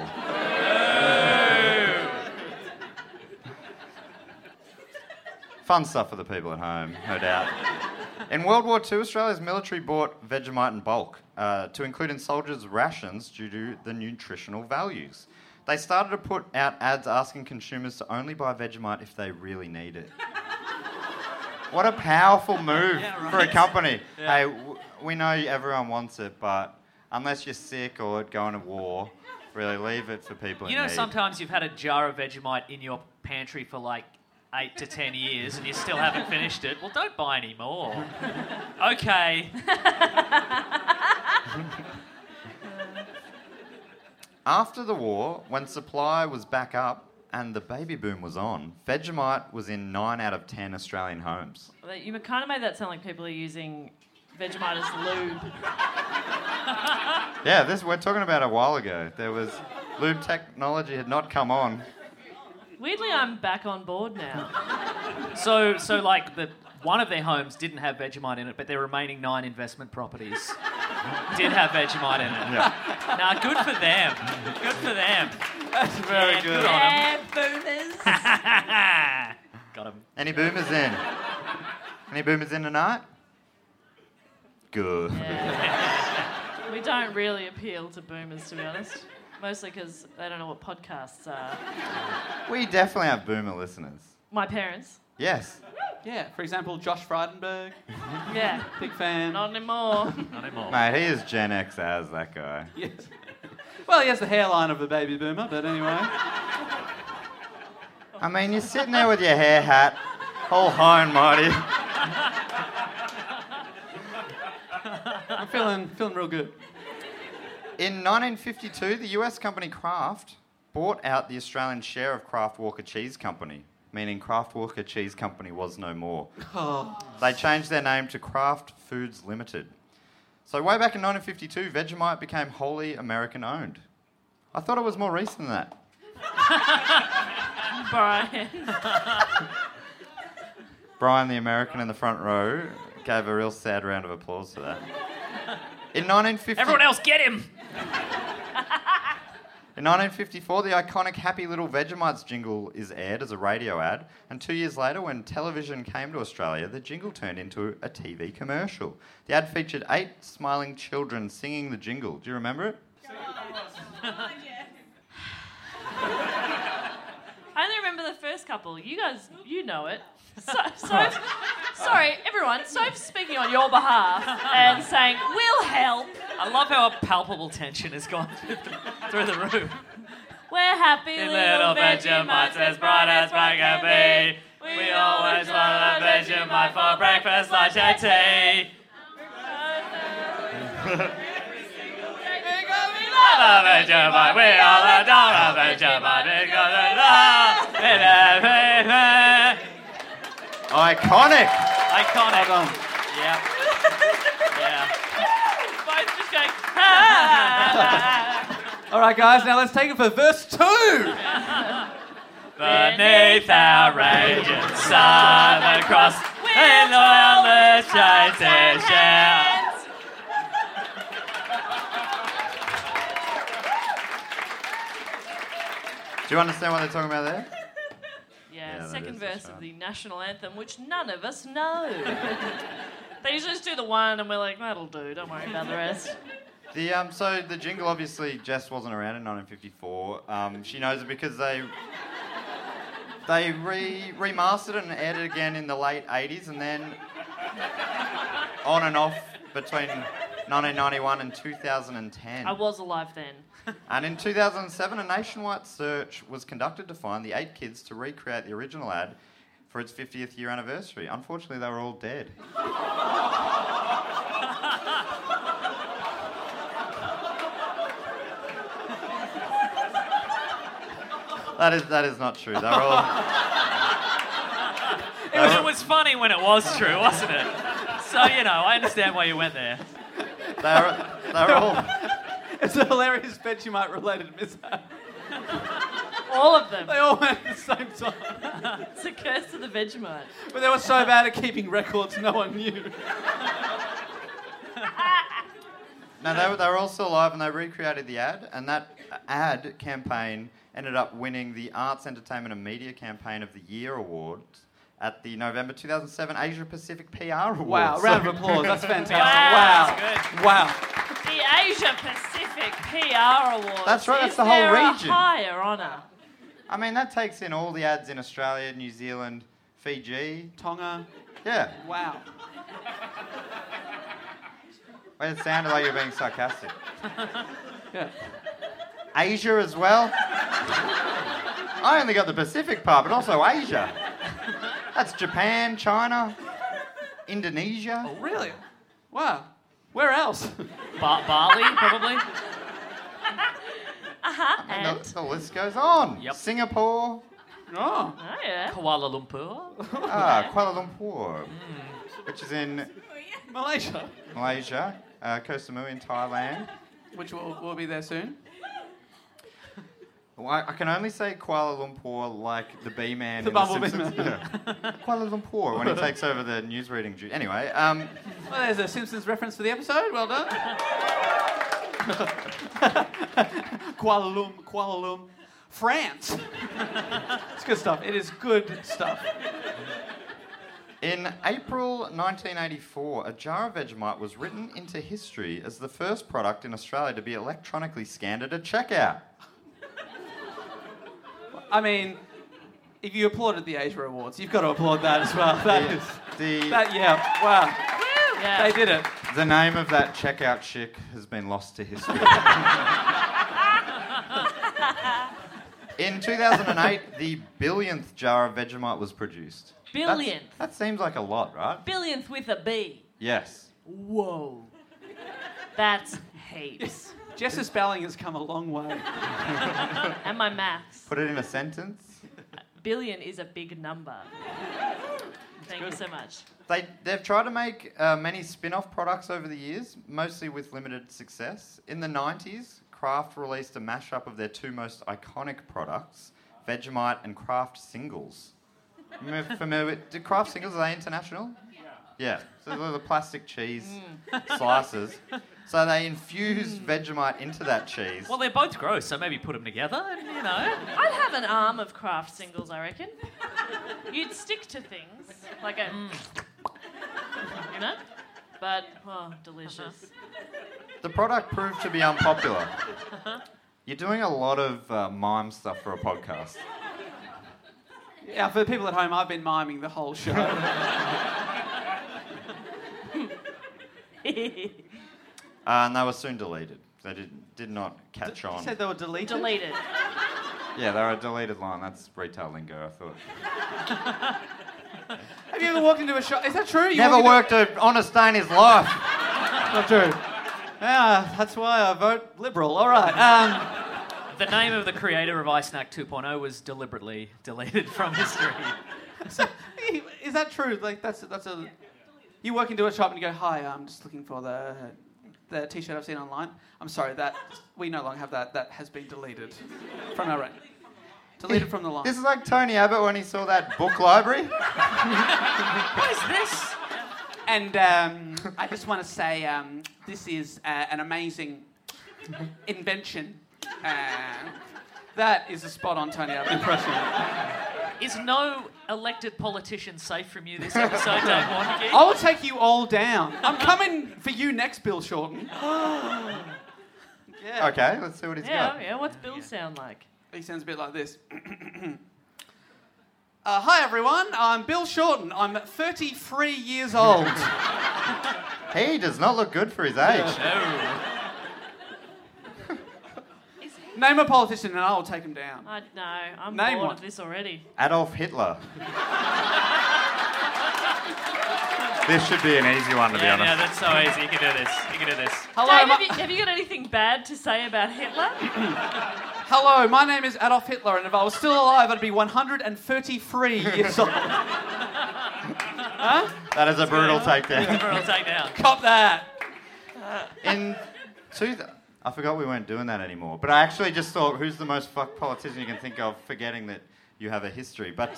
Fun stuff for the people at home, no doubt. In World War II, Australia's military bought Vegemite in bulk to include in soldiers' rations due to the nutritional values. They started to put out ads asking consumers to only buy Vegemite if they really need it. What a powerful move for a company. Yeah. Hey, we know everyone wants it, but unless you're sick or going to war, really leave it for people in need. You know, sometimes you've had a jar of Vegemite in your pantry for like 8 to 10 years and you still haven't finished it. Well, don't buy any more. Okay. After the war, when supply was back up and the baby boom was on, Vegemite was in 9 out of 10 Australian homes. You kind of made that sound like people are using Vegemite as lube. Yeah, we're talking about a while ago. There was lube technology had not come on. Weirdly, I'm back on board now. So like one of their homes didn't have Vegemite in it, but their remaining 9 investment properties did have Vegemite in it. Yeah. Nah, good for them. Good for them. That's very good. Yeah, boomers. Got him. Any boomers in? Any boomers in tonight? Good. Yeah. We don't really appeal to boomers, to be honest. Mostly because they don't know what podcasts are. We definitely have boomer listeners. My parents. Yes. Yeah, for example, Josh Frydenberg. Yeah. Big fan. Not anymore. Not anymore. Mate, he is Gen X as that guy. Yes. Well, he has the hairline of a baby boomer, but anyway. I mean, you're sitting there with your hair hat, all high and mighty. I'm feeling real good. In 1952, the US company Kraft bought out the Australian share of Kraft Walker Cheese Company, meaning Kraft Walker Cheese Company was no more. Oh. They changed their name to Kraft Foods Limited. So way back in 1952, Vegemite became wholly American-owned. I thought it was more recent than that. Brian. Brian, the American in the front row, gave a real sad round of applause for that. In 1950... Everyone else, get him! In 1954, the iconic Happy Little Vegemites jingle is aired as a radio ad, and 2 years later, when television came to Australia, the jingle turned into a TV commercial. The ad featured 8 smiling children singing the jingle. Do you remember it? I only remember the first couple. You guys, you know it. Sorry, everyone. Soph's speaking on your behalf and saying, we'll help. I love how a palpable tension has gone through the room. We're happy little Vegemites as bright as bright can be. We always want a Vegemite for breakfast, lunch and tea. Love a Vegemite, we all adore a Vegemite because we love it. Iconic! Iconic. Hold on. Yeah. Yeah. Both just going, All right, guys, now let's take it for verse 2. Beneath our radiant sun across in all the shades and shouts. Do you understand what they're talking about there? Yeah, that second is verse the of the national anthem, which none of us know. They usually just do the one, and we're like, that'll do. Don't worry about the rest. So the jingle, obviously, Jess wasn't around in 1954. She knows it because they remastered it and aired it again in the late 80s, and then on and off between 1991 and 2010. I was alive then. And in 2007, a nationwide search was conducted to find the 8 kids to recreate the original ad for its 50th year anniversary. Unfortunately, they were all dead. That is not true. They're all... It was funny when it was true, wasn't it? So, I understand why you went there. They're all... It's a hilarious Vegemite-related mishap. All of them. They all went at the same time. It's a curse of the Vegemite. But they were so bad at keeping records, no one knew. No, they were all still alive, and they recreated the ad, and that ad campaign ended up winning the Arts, Entertainment and Media Campaign of the Year Awards at the November 2007 Asia Pacific PR Awards. Wow, round of applause. That's fantastic. Wow. Wow. The Asia Pacific PR Awards. That's right, that's Is the whole there region. A higher honour? I mean, that takes in all the ads in Australia, New Zealand, Fiji. Tonga. Yeah. Wow. Well, it sounded like you were being sarcastic. Yeah. Asia as well. I only got the Pacific part, but also Asia. That's Japan, China, Indonesia. Oh, really? Wow. Where else? Bali, probably. And? The list goes on. Yep. Singapore. Oh. Oh, yeah. Kuala Lumpur. Kuala Lumpur, which is in Malaysia. Malaysia. Koh Samui in Thailand. Which will be there soon. Well, I can only say Kuala Lumpur like the bee-man The in bumblebee Simpsons. man. Yeah. Kuala Lumpur when he takes over the newsreading duty. Anyway, Well, there's a Simpsons reference for the episode. Well done. Kuala Lumpur, France. It's good stuff. It is good stuff. in April 1984, a jar of Vegemite was written into history as the first product in Australia to be electronically scanned at a checkout. I mean, if you applauded the Asia Awards, you've got to applaud that as well. Wow. Yeah. They did it. The name of that checkout chick has been lost to history. In 2008, the billionth jar of Vegemite was produced. Billionth? That seems like a lot, right? Billionth with a B. Yes. Whoa. That's heaps. Jess's spelling has come a long way. And my maths. Put it in a sentence. Billion is a big number. Thank you so much. They've tried to make many spin-off products over the years, mostly with limited success. In the 90s, Kraft released a mashup of their two most iconic products, Vegemite and Kraft Singles. Familiar with... Do Kraft Singles, are they international? Yeah. So they're the plastic cheese slices. So they infused Vegemite into that cheese. Well, they're both gross, so maybe put them together and, you know. I'd have an arm of Kraft Singles, I reckon. You'd stick to things. Like a... You know? But, delicious. The product proved to be unpopular. You're doing a lot of mime stuff for a podcast. Yeah, for the people at home, I've been miming the whole show. And they were soon deleted. They did not catch on. You said they were deleted? Deleted. Yeah, they were a deleted line. That's retail lingo, I thought. Have you ever walked into a shop? Is that true? Never worked an honest day in his life. Not true. Yeah, that's why I vote Liberal. All right. The name of the creator of iSnack 2.0 was deliberately deleted from history. So, is that true? Like that's a. You walk into a shop and you go, "Hi, I'm just looking for the T-shirt I've seen online. I'm sorry, that we no longer have that. That has been deleted from our range. Deleted from the line." This is like Tony Abbott when he saw that book library. What is this? And I just want to say this is an amazing invention. That is a spot-on Tony Abbott impression. Is no elected politician safe from you this episode, Dave Warnke? I will take you all down. I'm coming for you next, Bill Shorten. Yeah. Okay, let's see what he's got. Yeah, what's Bill sound like? He sounds a bit like this. Hi, everyone. I'm Bill Shorten. I'm 33 years old. He does not look good for his age. No. Name a politician and I will take him down. No, I'm Name bored one. of this already. Adolf Hitler. This should be an easy one, to be honest. Yeah, that's so easy. You can do this. You can do this. Hello, Dave, have you got anything bad to say about Hitler? Hello, my name is Adolf Hitler, and if I was still alive, I'd be 133 years old. Huh? That is a brutal takedown. Brutal takedown. Cop that. I forgot we weren't doing that anymore. But I actually just thought, who's the most fucked politician you can think of, forgetting that you have a history. But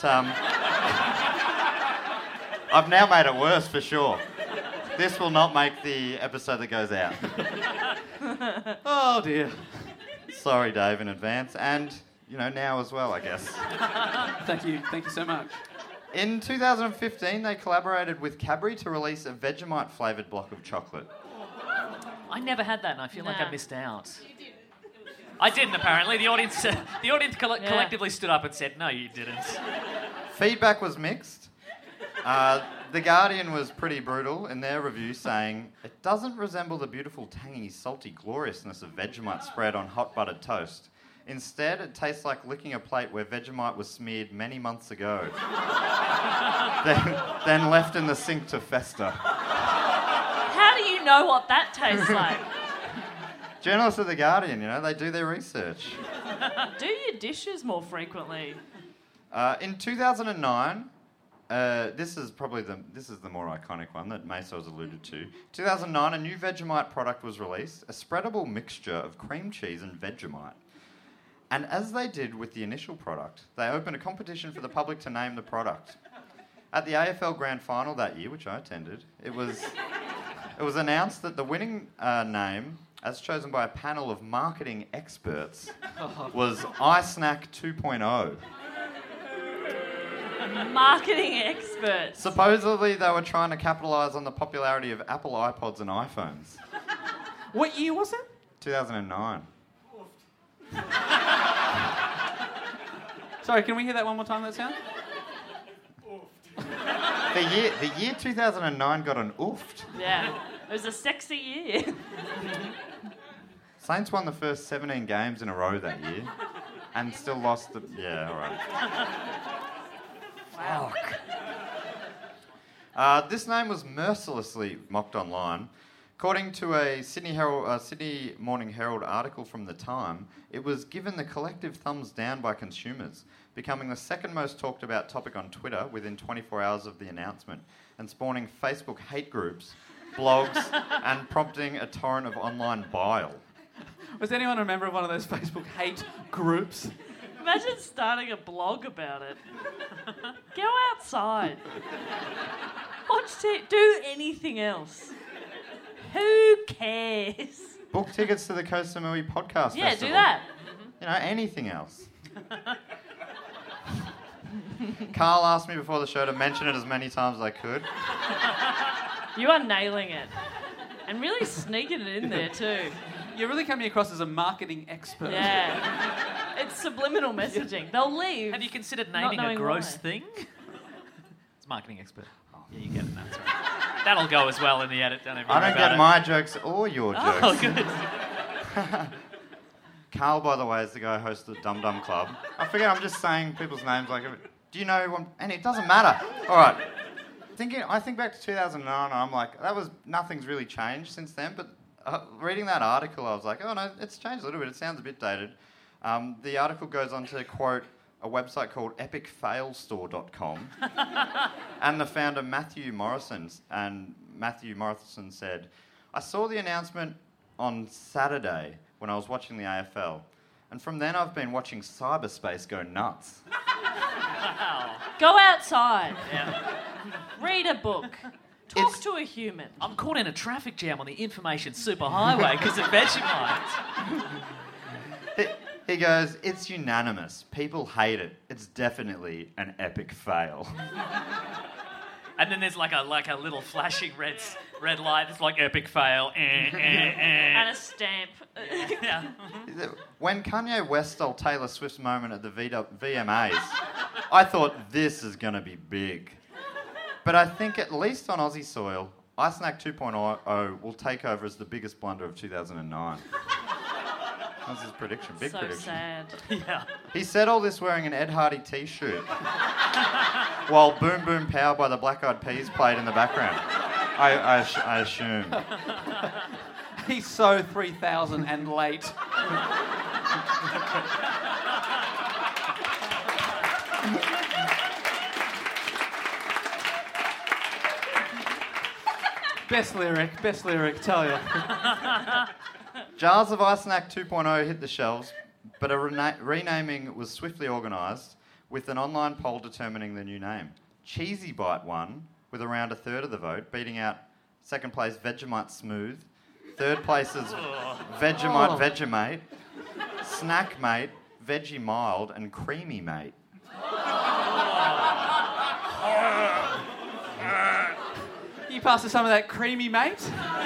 I've now made it worse for sure. This will not make the episode that goes out. Oh, dear. Sorry, Dave, in advance. And, now as well, I guess. Thank you so much. In 2015, they collaborated with Cadbury to release a Vegemite-flavoured block of chocolate. I never had that, and I feel like I missed out. I didn't, apparently. The audience collectively stood up and said, "No, you didn't." Feedback was mixed. The Guardian was pretty brutal in their review, saying, "It doesn't resemble the beautiful, tangy, salty gloriousness of Vegemite spread on hot buttered toast. Instead, it tastes like licking a plate where Vegemite was smeared many months ago, then left in the sink to fester." How do you know what that tastes like? Journalists of The Guardian, they do their research. Do your dishes more frequently. In 2009, this is the more iconic one that Mesa has alluded to. 2009, a new Vegemite product was released, a spreadable mixture of cream cheese and Vegemite. And as they did with the initial product, they opened a competition for the public to name the product. At the AFL Grand Final that year, which I attended, it was announced that the winning name, as chosen by a panel of marketing experts, was iSnack 2.0. Marketing experts. Supposedly, they were trying to capitalise on the popularity of Apple iPods and iPhones. What year was it? 2009. Sorry, can we hear that one more time, that sound? The year 2009 got an oofed. Yeah. It was a sexy year. Saints won the first 17 games in a row that year and still lost the... Yeah, all right. Wow. This name was mercilessly mocked online. According to a Sydney Morning Herald article from the time, it was given the collective thumbs down by consumers, becoming the second most talked about topic on Twitter within 24 hours of the announcement, and spawning Facebook hate groups, blogs, and prompting a torrent of online bile. Was anyone a member of one of those Facebook hate groups? Imagine starting a blog about it. Go outside. Watch do anything else. Who cares? Book tickets to the Koh Samui Podcast Yeah, Festival. do that. You know, anything else. Carl asked me before the show to mention it as many times as I could. You are nailing it. And really sneaking it in there too. You're really coming across as a marketing expert. Yeah. It's subliminal messaging. They'll leave. Have you considered not naming a knowing gross why. thing? It's marketing expert. Yeah, you get it. That's right. That'll go as well in the edit. Don't even I worry don't about get it. my jokes or your jokes. Oh, good. Carl, by the way, is the guy who hosts the Dum Dum Club. I forget, I'm just saying people's names like... Do you know one? And it doesn't matter. All right. I think back to 2009 and I'm like, nothing's really changed since then, but reading that article, I was like, oh no, it's changed a little bit. It sounds a bit dated. The article goes on to quote a website called epicfailstore.com and the founder Matthew Morrison. And Matthew Morrison said, I saw the announcement on Saturday when I was watching the AFL. And from then I've been watching cyberspace go nuts. Go outside. Yeah. Read a book. Talk to a human. I'm caught in a traffic jam on the information superhighway because of Vegemite. He goes, it's unanimous. People hate it. It's definitely an epic fail. And then there's like a little flashing red light. It's like epic fail. And a stamp. Yeah. When Kanye West stole Taylor Swift's moment at the VMAs, I thought this is going to be big. But I think at least on Aussie soil, Ice Snack 2.0 will take over as the biggest blunder of 2009. That's his prediction. Big so prediction. sad. Yeah. He said all this wearing an Ed Hardy t-shirt while Boom Boom Pow by the Black Eyed Peas played in the background. I assume. He's so 3,000 and late. Best lyric, tell you. Jars of Ice Snack 2.0 hit the shelves, but a renaming was swiftly organised, with an online poll determining the new name. Cheesy Bite won, with around a third of the vote, beating out second place Vegemite Smooth, third place is Vegemite Vegemate, Snack Mate, Veggie Mild, and Creamy Mate. You pass us some of that creamy, mate?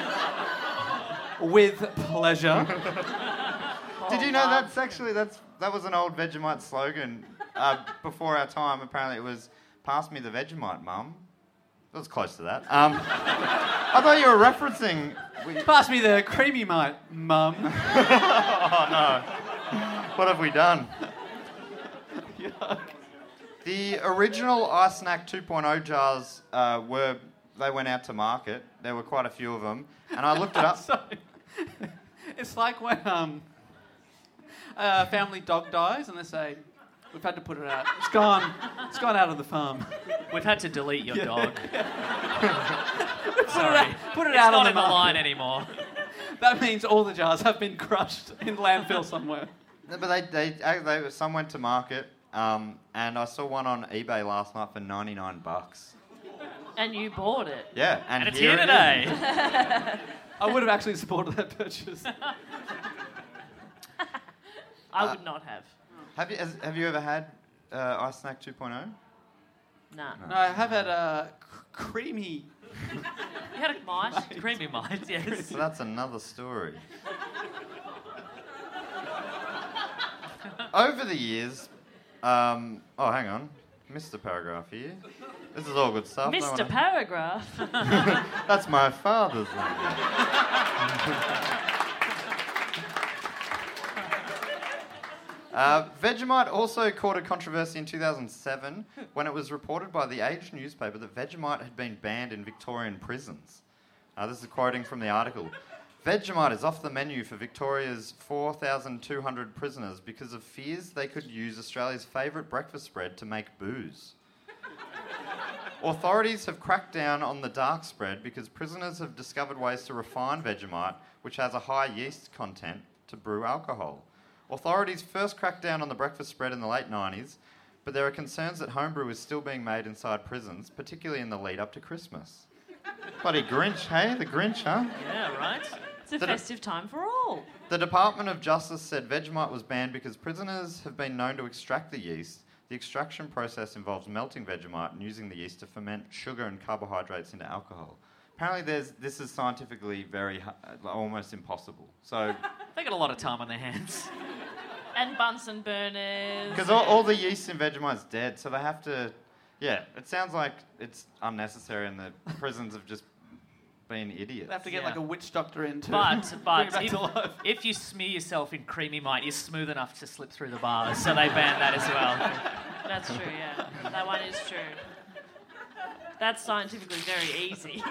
With pleasure. Did you know that's actually that was an old Vegemite slogan before our time? Apparently, it was "Pass me the Vegemite, Mum." It was close to that. I thought you were referencing. Pass me the creamy, mate, Mum. Oh no! What have we done? Yuck. The original Ice Snack 2.0 jars went out to market. There were quite a few of them, and I looked it up. Sorry. It's like when a family dog dies and they say, we've had to put it out. It's gone out of the farm. We've had to delete your dog. Sorry. Put it It's out not on in the market. line anymore. That means all the jars have been crushed in landfill somewhere. No, but some went to market, and I saw one on eBay last night for $99. And you bought it. Yeah, And it's here here it today. I would have actually supported that purchase. I would not have. Have you ever had Ice Snack 2.0? Nah. No, I have had a creamy. You had a mice? Creamy mites, yes. So that's another story. Over the years, hang on. Missed a paragraph here. This is all good stuff. Mr. Paragraph. That's my father's name. Vegemite also caught a controversy in 2007 when it was reported by the Age newspaper that Vegemite had been banned in Victorian prisons. This is quoting from the article. Vegemite is off the menu for Victoria's 4,200 prisoners because of fears they could use Australia's favourite breakfast spread to make booze. Authorities have cracked down on the dark spread because prisoners have discovered ways to refine Vegemite, which has a high yeast content, to brew alcohol. Authorities first cracked down on the breakfast spread in the late 90s, but there are concerns that homebrew is still being made inside prisons, particularly in the lead up to Christmas. Bloody Grinch, hey? The Grinch, huh? Yeah, right? It's a festive time for all. The Department of Justice said Vegemite was banned because prisoners have been known to extract the yeast. The extraction process involves melting Vegemite and using the yeast to ferment sugar and carbohydrates into alcohol. Apparently this is scientifically almost impossible. So They got a lot of time on their hands. And Bunsen burners. Because all the yeast in Vegemite's dead, so they have to... Yeah, it sounds like it's unnecessary and the prisons have just been idiots. They have to get like a witch doctor in to But bring it back to life. if you smear yourself in creamy mite, you're smooth enough to slip through the bars, so they ban that as well. That's true, yeah. That one is true. That's scientifically very easy.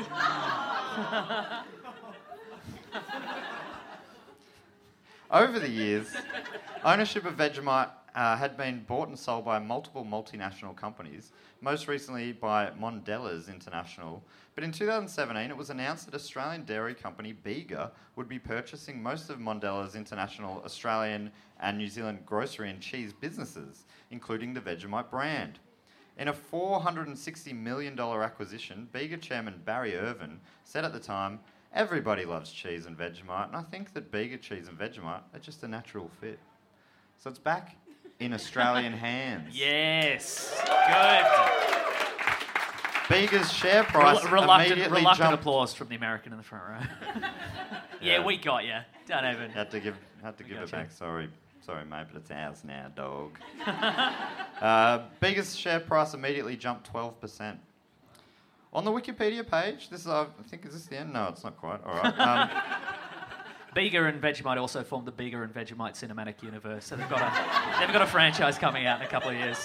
Over the years, ownership of Vegemite had been bought and sold by multiple multinational companies, most recently by Mondelez International. But in 2017, it was announced that Australian dairy company Bega would be purchasing most of Mondelez International Australian and New Zealand grocery and cheese businesses, including the Vegemite brand. In a $460 million acquisition, Bega chairman Barry Irvin said at the time, "Everybody loves cheese and Vegemite, and I think that Bega cheese and Vegemite are just a natural fit." So it's back in Australian hands. Yes. Good. Bega's share price immediately reluctant jumped. applause from the American in the front row. Yeah, we got you. Don't even. Had to give it back. Sorry, mate, but it's ours now, dog. Bega's share price immediately jumped 12%. On the Wikipedia page, is this the end? No, it's not quite. All right. Bega and Vegemite also formed the Bega and Vegemite cinematic universe, so they've got a franchise coming out in a couple of years.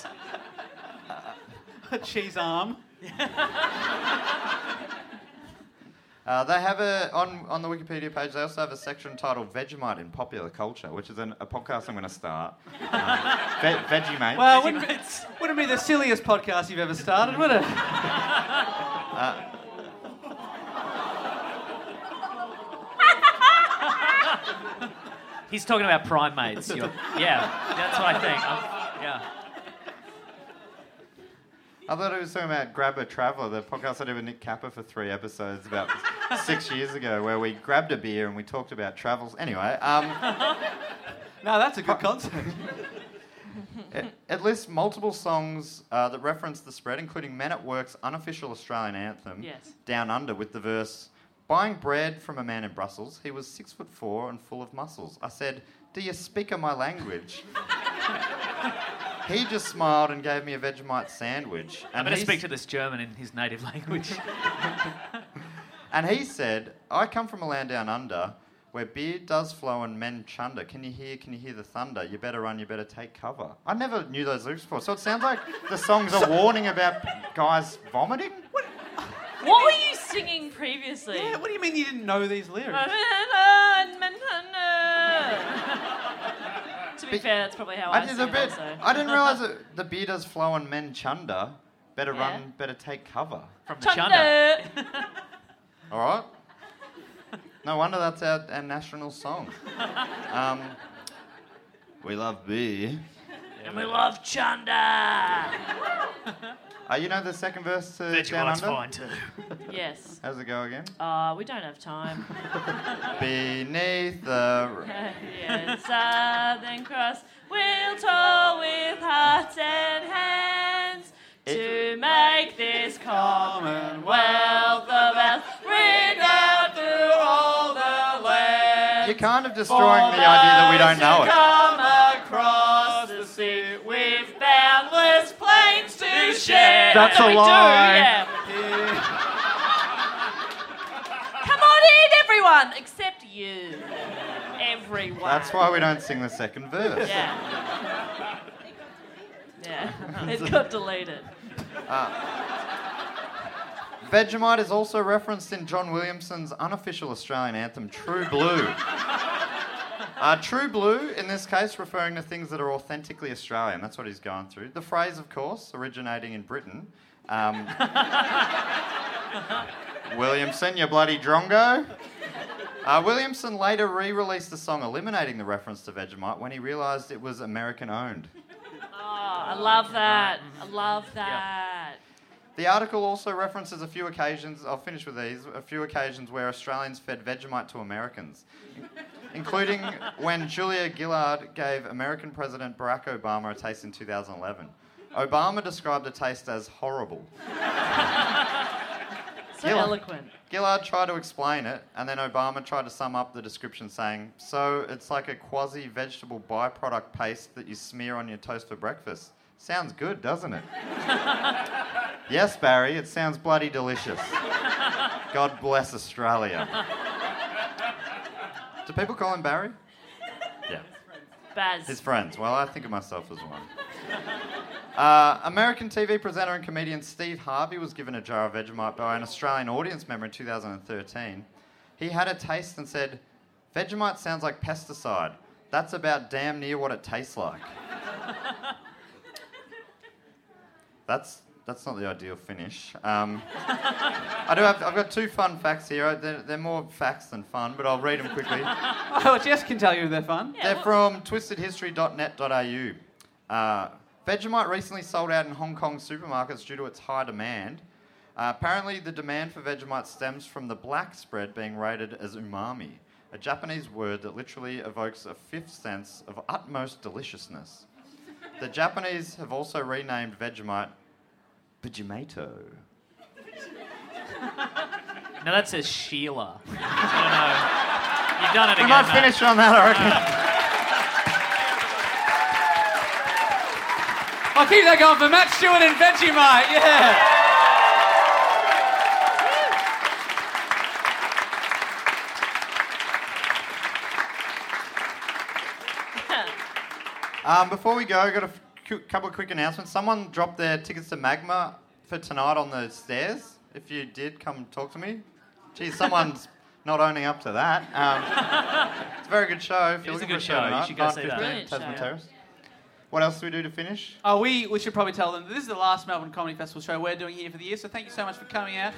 A cheese arm. They have on the Wikipedia page. They also have a section titled "Vegemite in Popular Culture," which is a podcast I'm going to start. Vegemite. Well, wouldn't be the silliest podcast you've ever started, would it? He's talking about primates. Yeah, that's what I think. Yeah. I thought he was talking about Grab a Traveller, the podcast I did with Nick Capper for 3 episodes about 6 years ago, where we grabbed a beer and we talked about travels. Anyway, no, that's a good concept. It lists multiple songs that reference the spread, including Men at Work's unofficial Australian anthem, Yes. Down Under, with the verse, "Buying bread from a man in Brussels, he was 6'4" and full of muscles. I said, 'Do you speak my language?' He just smiled and gave me a Vegemite sandwich. And I'm going to speak to this German in his native language. And he said, 'I come from a land down under where beer does flow and men chunder. Can you hear the thunder? You better run, you better take cover.'" I never knew those lyrics before. So it sounds like the song's a warning about guys vomiting? What were you singing previously? Yeah, what do you mean you didn't know these lyrics? To be fair, that's probably how I sing it also. I didn't realise that the beer does flow and men chunder. Better run, better take cover. From the chunder. All right. No wonder that's our national song. We love beer. And we love chunder. You know the second verse to Down Under? fine too. Yes. How's it go again? We don't have time. Beneath the... Yes, Southern Cross, we'll toil with hearts and hands to make this commonwealth of ours ring out through all the land. You're kind of destroying the idea that we don't know it. Come across the sea with bands. share. That's what a we lie. do, yeah. Come on in, everyone, except you. Everyone. That's why we don't sing the second verse. Yeah. Yeah. It got deleted. Vegemite is also referenced in John Williamson's unofficial Australian anthem, True Blue. True Blue, in this case, referring to things that are authentically Australian. That's what he's going through. The phrase, of course, originating in Britain. Williamson, you bloody drongo. Williamson later re-released the song eliminating the reference to Vegemite when he realised it was American-owned. Oh, I love that. I love that. The article also references a few occasions, I'll finish with these, a few occasions where Australians fed Vegemite to Americans, including when Julia Gillard gave American President Barack Obama a taste in 2011. Obama described the taste as horrible. So eloquent. Gillard tried to explain it, and then Obama tried to sum up the description saying, so it's like a quasi-vegetable byproduct paste that you smear on your toast for breakfast. Sounds good, doesn't it? Yes, Barry, it sounds bloody delicious. God bless Australia. Do people call him Barry? Yeah. Baz. His friends. Well, I think of myself as one. American TV presenter and comedian Steve Harvey was given a jar of Vegemite by an Australian audience member in 2013. He had a taste and said, Vegemite sounds like pesticide. That's about damn near what it tastes like. That's not the ideal finish. I've got two fun facts here. They're more facts than fun, but I'll read them quickly. Oh, Jess can tell you they're fun. They're from twistedhistory.net.au. Vegemite recently sold out in Hong Kong supermarkets due to its high demand. Apparently, the demand for Vegemite stems from the black spread being rated as umami, a Japanese word that literally evokes a fifth sense of utmost deliciousness. The Japanese have also renamed Vegemite Vegemato. Now that says Sheila. I don't know. You've done it We again, might finish on that, I reckon. I'll keep that going for Matt Stewart and Vegemite, yeah. Before we go, I've got a couple of quick announcements. Someone dropped their tickets to Magma for tonight on the stairs. If you did, come talk to me. Geez, someone's not owning up to that. It's a very good show. It is a good show. You should go see that. Brilliant show. Tasman Terrace. What else do we do to finish? Oh, we should probably tell them that this is the last Melbourne Comedy Festival show we're doing here for the year, so thank you so much for coming out.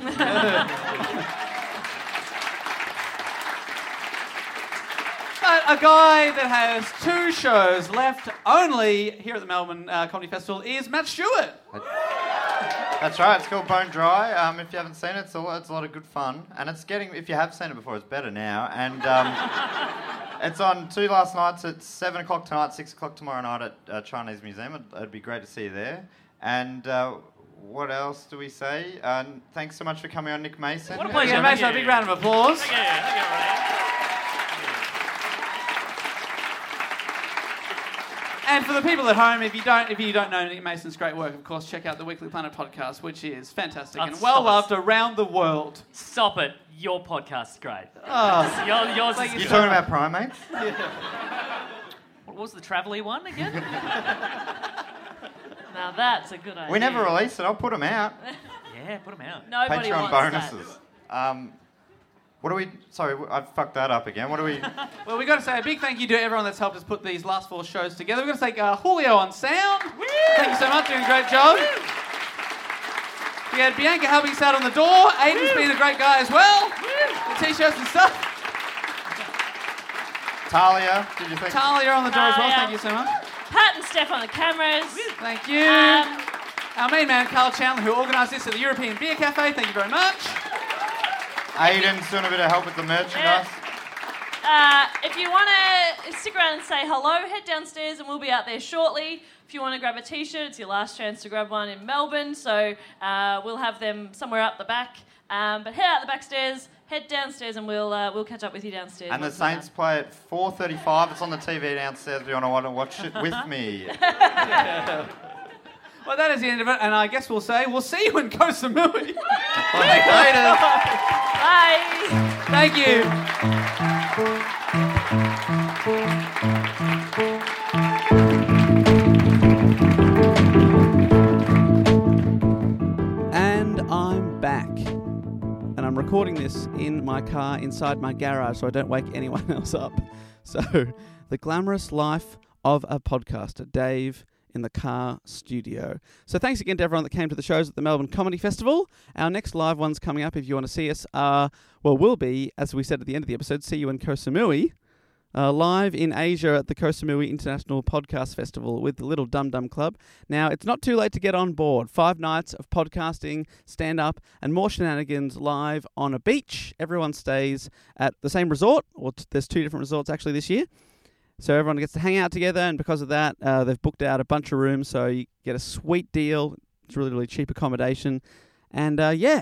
But a guy that has 2 shows left only here at the Melbourne Comedy Festival is Matt Stewart. That's right. It's called Bone Dry. If you haven't seen it, it's a lot of good fun. And it's getting, if you have seen it before, it's better now. And it's on 2 last nights at 7 o'clock tonight, 6 o'clock tomorrow night at Chinese Museum. It'd be great to see you there. And what else do we say? Thanks so much for coming on, Nick Mason. What a pleasure. Yeah, Mason, a big round of applause. Thank you, everybody. And for the people at home, if you don't know Nick Mason's great work, of course, check out the Weekly Planet podcast, which is fantastic and well loved around the world. Stop it. Your podcast's great. Oh. Yours is... You're talking about primates? Yeah. What was the travel-y one again? Now that's a good idea. We never released it. I'll put them out. Yeah, put them out. Nobody Patreon wants bonuses. What do we... Sorry, I fucked that up again. What do we... Well, we've got to say a big thank you to everyone that's helped us put these last 4 shows together. We've got to thank Julio on sound. Woo! Thank you so much, doing a great job. Woo! We had Bianca helping us out on the door. Aiden's been a great guy as well. Woo! The T-shirts and stuff. Talia, did you think... Talia on the door as well. Thank you so much. Pat and Steph on the cameras. Thank you. Our main man, Carl Chandler, who organised this at the European Beer Cafe. Thank you very much. Aiden's doing a bit of help with the merchandise. If you want to stick around and say hello, head downstairs and we'll be out there shortly. If you want to grab a T-shirt, it's your last chance to grab one in Melbourne, so we'll have them somewhere up the back. But head out the back stairs, head downstairs, and we'll catch up with you downstairs. And the Saints play at 4:35. It's on the TV downstairs if you want to watch it with me. Well, that is the end of it, and I guess we'll see you in Koh Samui. Later. Bye. Thank you. And I'm back. And I'm recording this in my car inside my garage so I don't wake anyone else up. So, the glamorous life of a podcaster, Dave in the car studio. So thanks again to everyone that came to the shows at the Melbourne Comedy Festival. Our next live ones coming up, if you want to see us, will be, as we said at the end of the episode, see you in Koh Samui, live in Asia at the Koh Samui International Podcast Festival with the Little Dum Dum Club. Now, it's not too late to get on board. 5 nights of podcasting, stand-up, and more shenanigans live on a beach. Everyone stays at the same resort, or there's 2 different resorts actually this year. So everyone gets to hang out together, and because of that, they've booked out a bunch of rooms, so you get a sweet deal. It's really, really cheap accommodation. And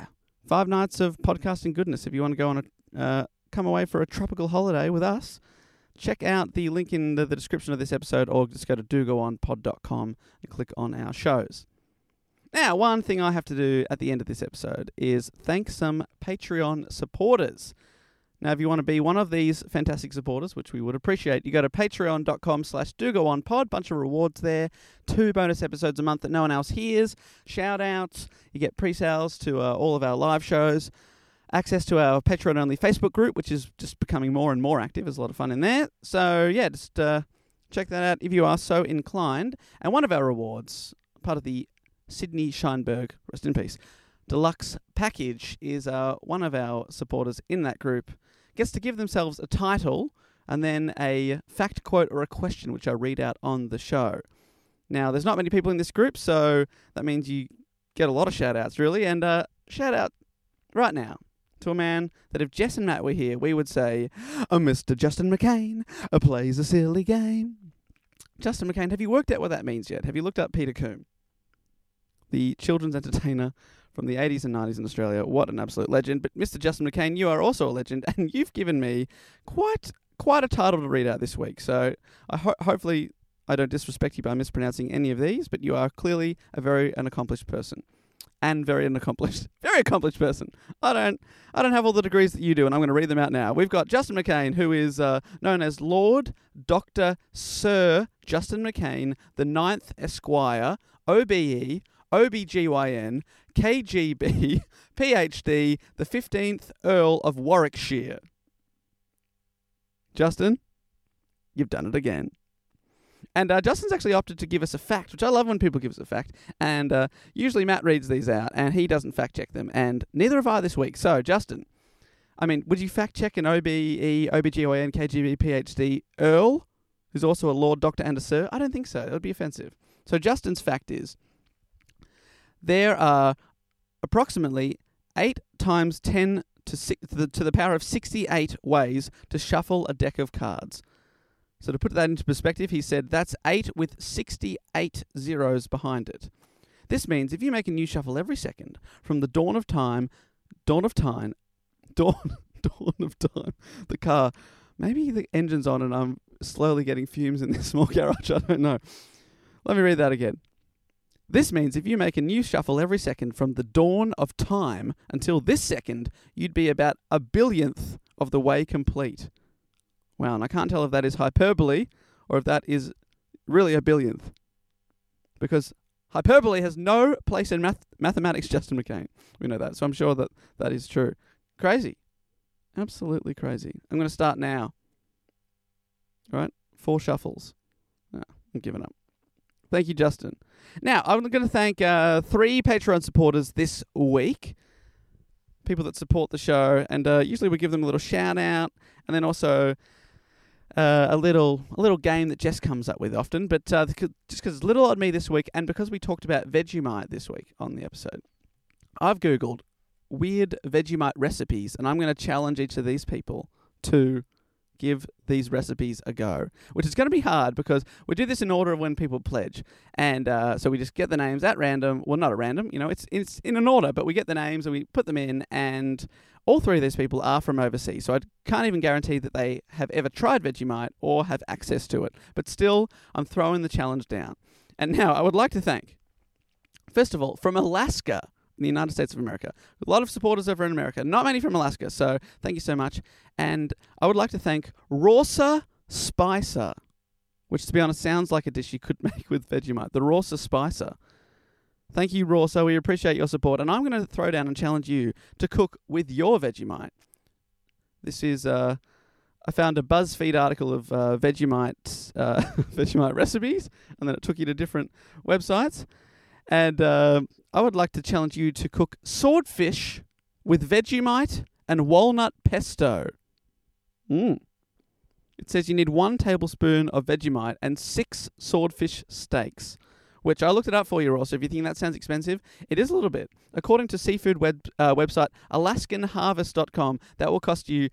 5 nights of podcasting goodness. If you want to go on come away for a tropical holiday with us, check out the link in the description of this episode, or just go to dogoonpod.com and click on our shows. Now, one thing I have to do at the end of this episode is thank some Patreon supporters. Now, if you want to be one of these fantastic supporters, which we would appreciate, you go to patreon.com/dogoonpod. Bunch of rewards there. 2 bonus episodes a month that no one else hears. Shout-outs. You get pre-sales to all of our live shows. Access to our Patreon-only Facebook group, which is just becoming more and more active. There's a lot of fun in there. So, yeah, just check that out if you are so inclined. And one of our rewards, part of the Sydney Scheinberg, rest in peace, Deluxe package, is one of our supporters in that group gets to give themselves a title and then a fact, quote, or a question, which I read out on the show. Now, there's not many people in this group, so that means you get a lot of shout-outs, really. And shout-out right now to a man that if Jess and Matt were here, we would say, Mr. Justin McCain plays a silly game. Justin McCain, have you worked out what that means yet? Have you looked up Peter Coombe, the children's entertainer from the 80s and 90s in Australia? What an absolute legend. But Mr. Justin McCain, you are also a legend, and you've given me quite a title to read out this week. So hopefully I don't disrespect you by mispronouncing any of these, but you are clearly an accomplished person. And very accomplished person. I don't have all the degrees that you do, and I'm going to read them out now. We've got Justin McCain, who is known as Lord Dr. Sir Justin McCain, the 9th Esquire, OBE, OBGYN, KGB, PhD, the 15th Earl of Warwickshire. Justin, you've done it again. And Justin's actually opted to give us a fact, which I love when people give us a fact. And usually Matt reads these out, and he doesn't fact-check them. And neither have I this week. So, Justin, would you fact-check an OBE, OBGYN, KGB, PhD Earl, who's also a Lord, Doctor, and a Sir? I don't think so. That would be offensive. So, Justin's fact is, there are approximately 8 times 10 to the power of 68 ways to shuffle a deck of cards. So to put that into perspective, he said that's 8 with 68 zeros behind it. This means if you make a new shuffle every second from the dawn of time, the car, maybe the engine's on and I'm slowly getting fumes in this small garage, I don't know. Let me read that again. This means if you make a new shuffle every second from the dawn of time until this second, you'd be about a billionth of the way complete. Wow, and I can't tell if that is hyperbole or if that is really a billionth. Because hyperbole has no place in mathematics, Justin McCain. We know that, so I'm sure that that is true. Crazy. Absolutely crazy. I'm going to start now. All right, 4 shuffles. No, I'm giving up. Thank you, Justin. Now, I'm going to thank 3 Patreon supporters this week. People that support the show, and usually we give them a little shout out, and then also a little game that Jess comes up with often. But just because it's little on me this week, and because we talked about Vegemite this week on the episode, I've Googled weird Vegemite recipes, and I'm going to challenge each of these people to give these recipes a go, which is going to be hard because we do this in order of when people pledge. And so we just get the names at random. Well, not at random, it's in an order, but we get the names and we put them in, and all 3 of these people are from overseas. So I can't even guarantee that they have ever tried Vegemite or have access to it. But still, I'm throwing the challenge down. And now I would like to thank First of all, from Alaska, in the United States of America. A lot of supporters over in America. Not many from Alaska, so thank you so much. And I would like to thank Rawsa Spicer, which, to be honest, sounds like a dish you could make with Vegemite. The Rawsa Spicer. Thank you, Rawsa. We appreciate your support. And I'm going to throw down and challenge you to cook with your Vegemite. This is... I found a BuzzFeed article of Vegemite recipes, and then it took you to different websites. And I would like to challenge you to cook swordfish with Vegemite and walnut pesto. It says you need 1 tablespoon of Vegemite and 6 swordfish steaks, which I looked it up for you also. If you think that sounds expensive, it is a little bit. According to seafood website AlaskanHarvest.com, that will cost you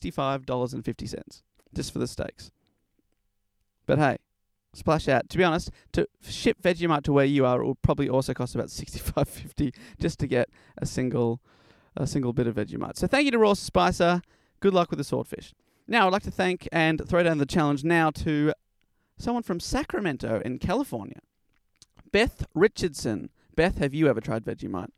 $65.50 just for the steaks. But hey, splash out. To be honest, to ship Vegemite to where you are, it will probably also cost about $65.50 just to get a single bit of Vegemite. So thank you to Rawsa Spicer. Good luck with the swordfish. Now, I'd like to thank and throw down the challenge now to someone from Sacramento in California. Beth Richardson. Beth, have you ever tried Vegemite?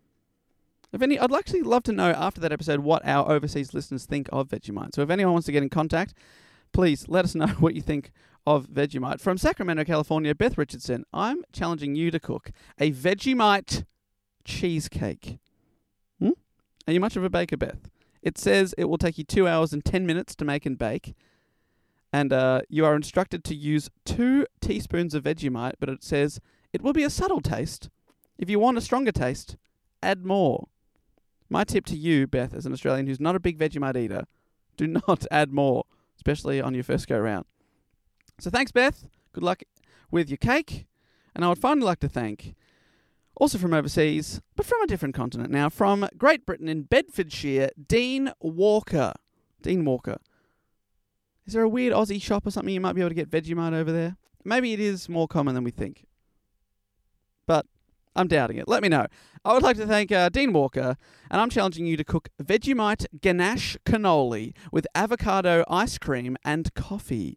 I'd actually love to know after that episode what our overseas listeners think of Vegemite. So if anyone wants to get in contact, please let us know what you think of Vegemite. From Sacramento, California, Beth Richardson, I'm challenging you to cook a Vegemite cheesecake. Are you much of a baker, Beth? It says it will take you 2 hours and 10 minutes to make and bake. And you are instructed to use 2 teaspoons of Vegemite, but it says it will be a subtle taste. If you want a stronger taste, add more. My tip to you, Beth, as an Australian who's not a big Vegemite eater, do not add more, especially on your first go round. So thanks, Beth. Good luck with your cake. And I would finally like to thank, also from overseas, but from a different continent now, from Great Britain in Bedfordshire, Dean Walker. Dean Walker. Is there a weird Aussie shop or something you might be able to get Vegemite over there? Maybe it is more common than we think. But I'm doubting it. Let me know. I would like to thank Dean Walker, and I'm challenging you to cook Vegemite ganache cannoli with avocado ice cream and coffee.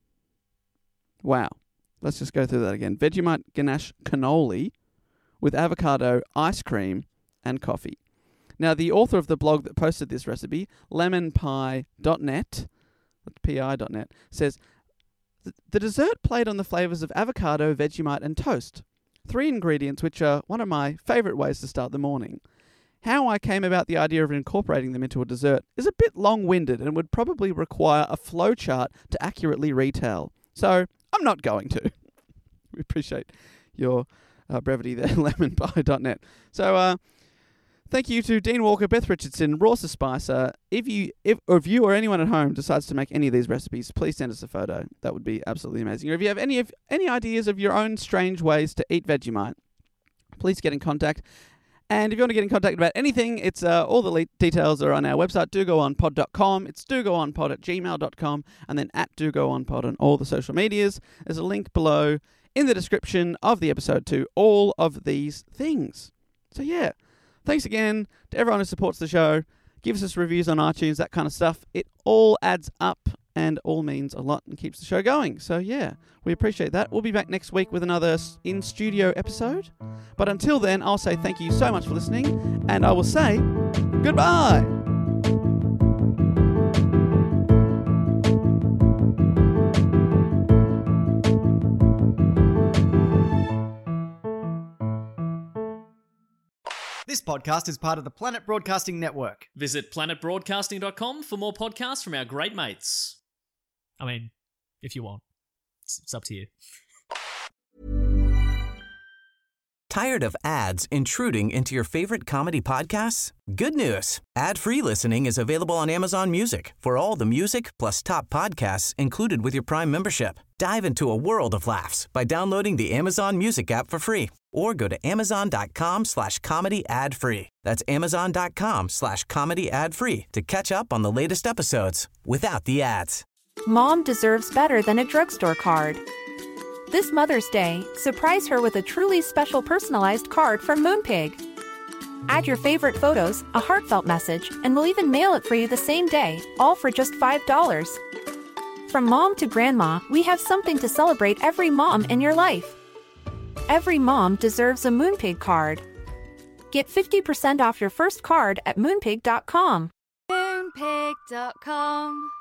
Wow. Let's just go through that again. Vegemite ganache cannoli with avocado ice cream and coffee. Now, the author of the blog that posted this recipe, lemonpie.net, pi.net, says, the dessert played on the flavors of avocado, Vegemite, and toast. 3 ingredients which are one of my favorite ways to start the morning. How I came about the idea of incorporating them into a dessert is a bit long-winded and would probably require a flowchart to accurately retell. So, I'm not going to. We appreciate your brevity there, lemonpie.net. So, thank you to Dean Walker, Beth Richardson, Rawsa Spicer. If you or anyone at home decides to make any of these recipes, please send us a photo. That would be absolutely amazing. Or if you have any ideas of your own strange ways to eat Vegemite, please get in contact. And if you want to get in contact about anything, it's all the details are on our website, dogoonpod.com. It's dogoonpod@gmail.com, and then @dogoonpod on all the social medias. There's a link below in the description of the episode to all of these things. So yeah, thanks again to everyone who supports the show, gives us reviews on iTunes, that kind of stuff. It all adds up and all means a lot and keeps the show going. So yeah, we appreciate that. We'll be back next week with another in-studio episode. But until then, I'll say thank you so much for listening, and I will say goodbye. This podcast is part of the Planet Broadcasting Network. Visit planetbroadcasting.com for more podcasts from our great mates. I mean, if you want. It's up to you. Tired of ads intruding into your favorite comedy podcasts? Good news. Ad-free listening is available on Amazon Music for all the music plus top podcasts included with your Prime membership. Dive into a world of laughs by downloading the Amazon Music app for free or go to amazon.com/comedy ad-free. That's amazon.com/comedy ad-free to catch up on the latest episodes without the ads. Mom deserves better than a drugstore card. This Mother's Day, surprise her with a truly special personalized card from Moonpig. Add your favorite photos, a heartfelt message, and we'll even mail it for you the same day, all for just $5. From mom to grandma, we have something to celebrate every mom in your life. Every mom deserves a Moonpig card. Get 50% off your first card at moonpig.com. Moonpig.com.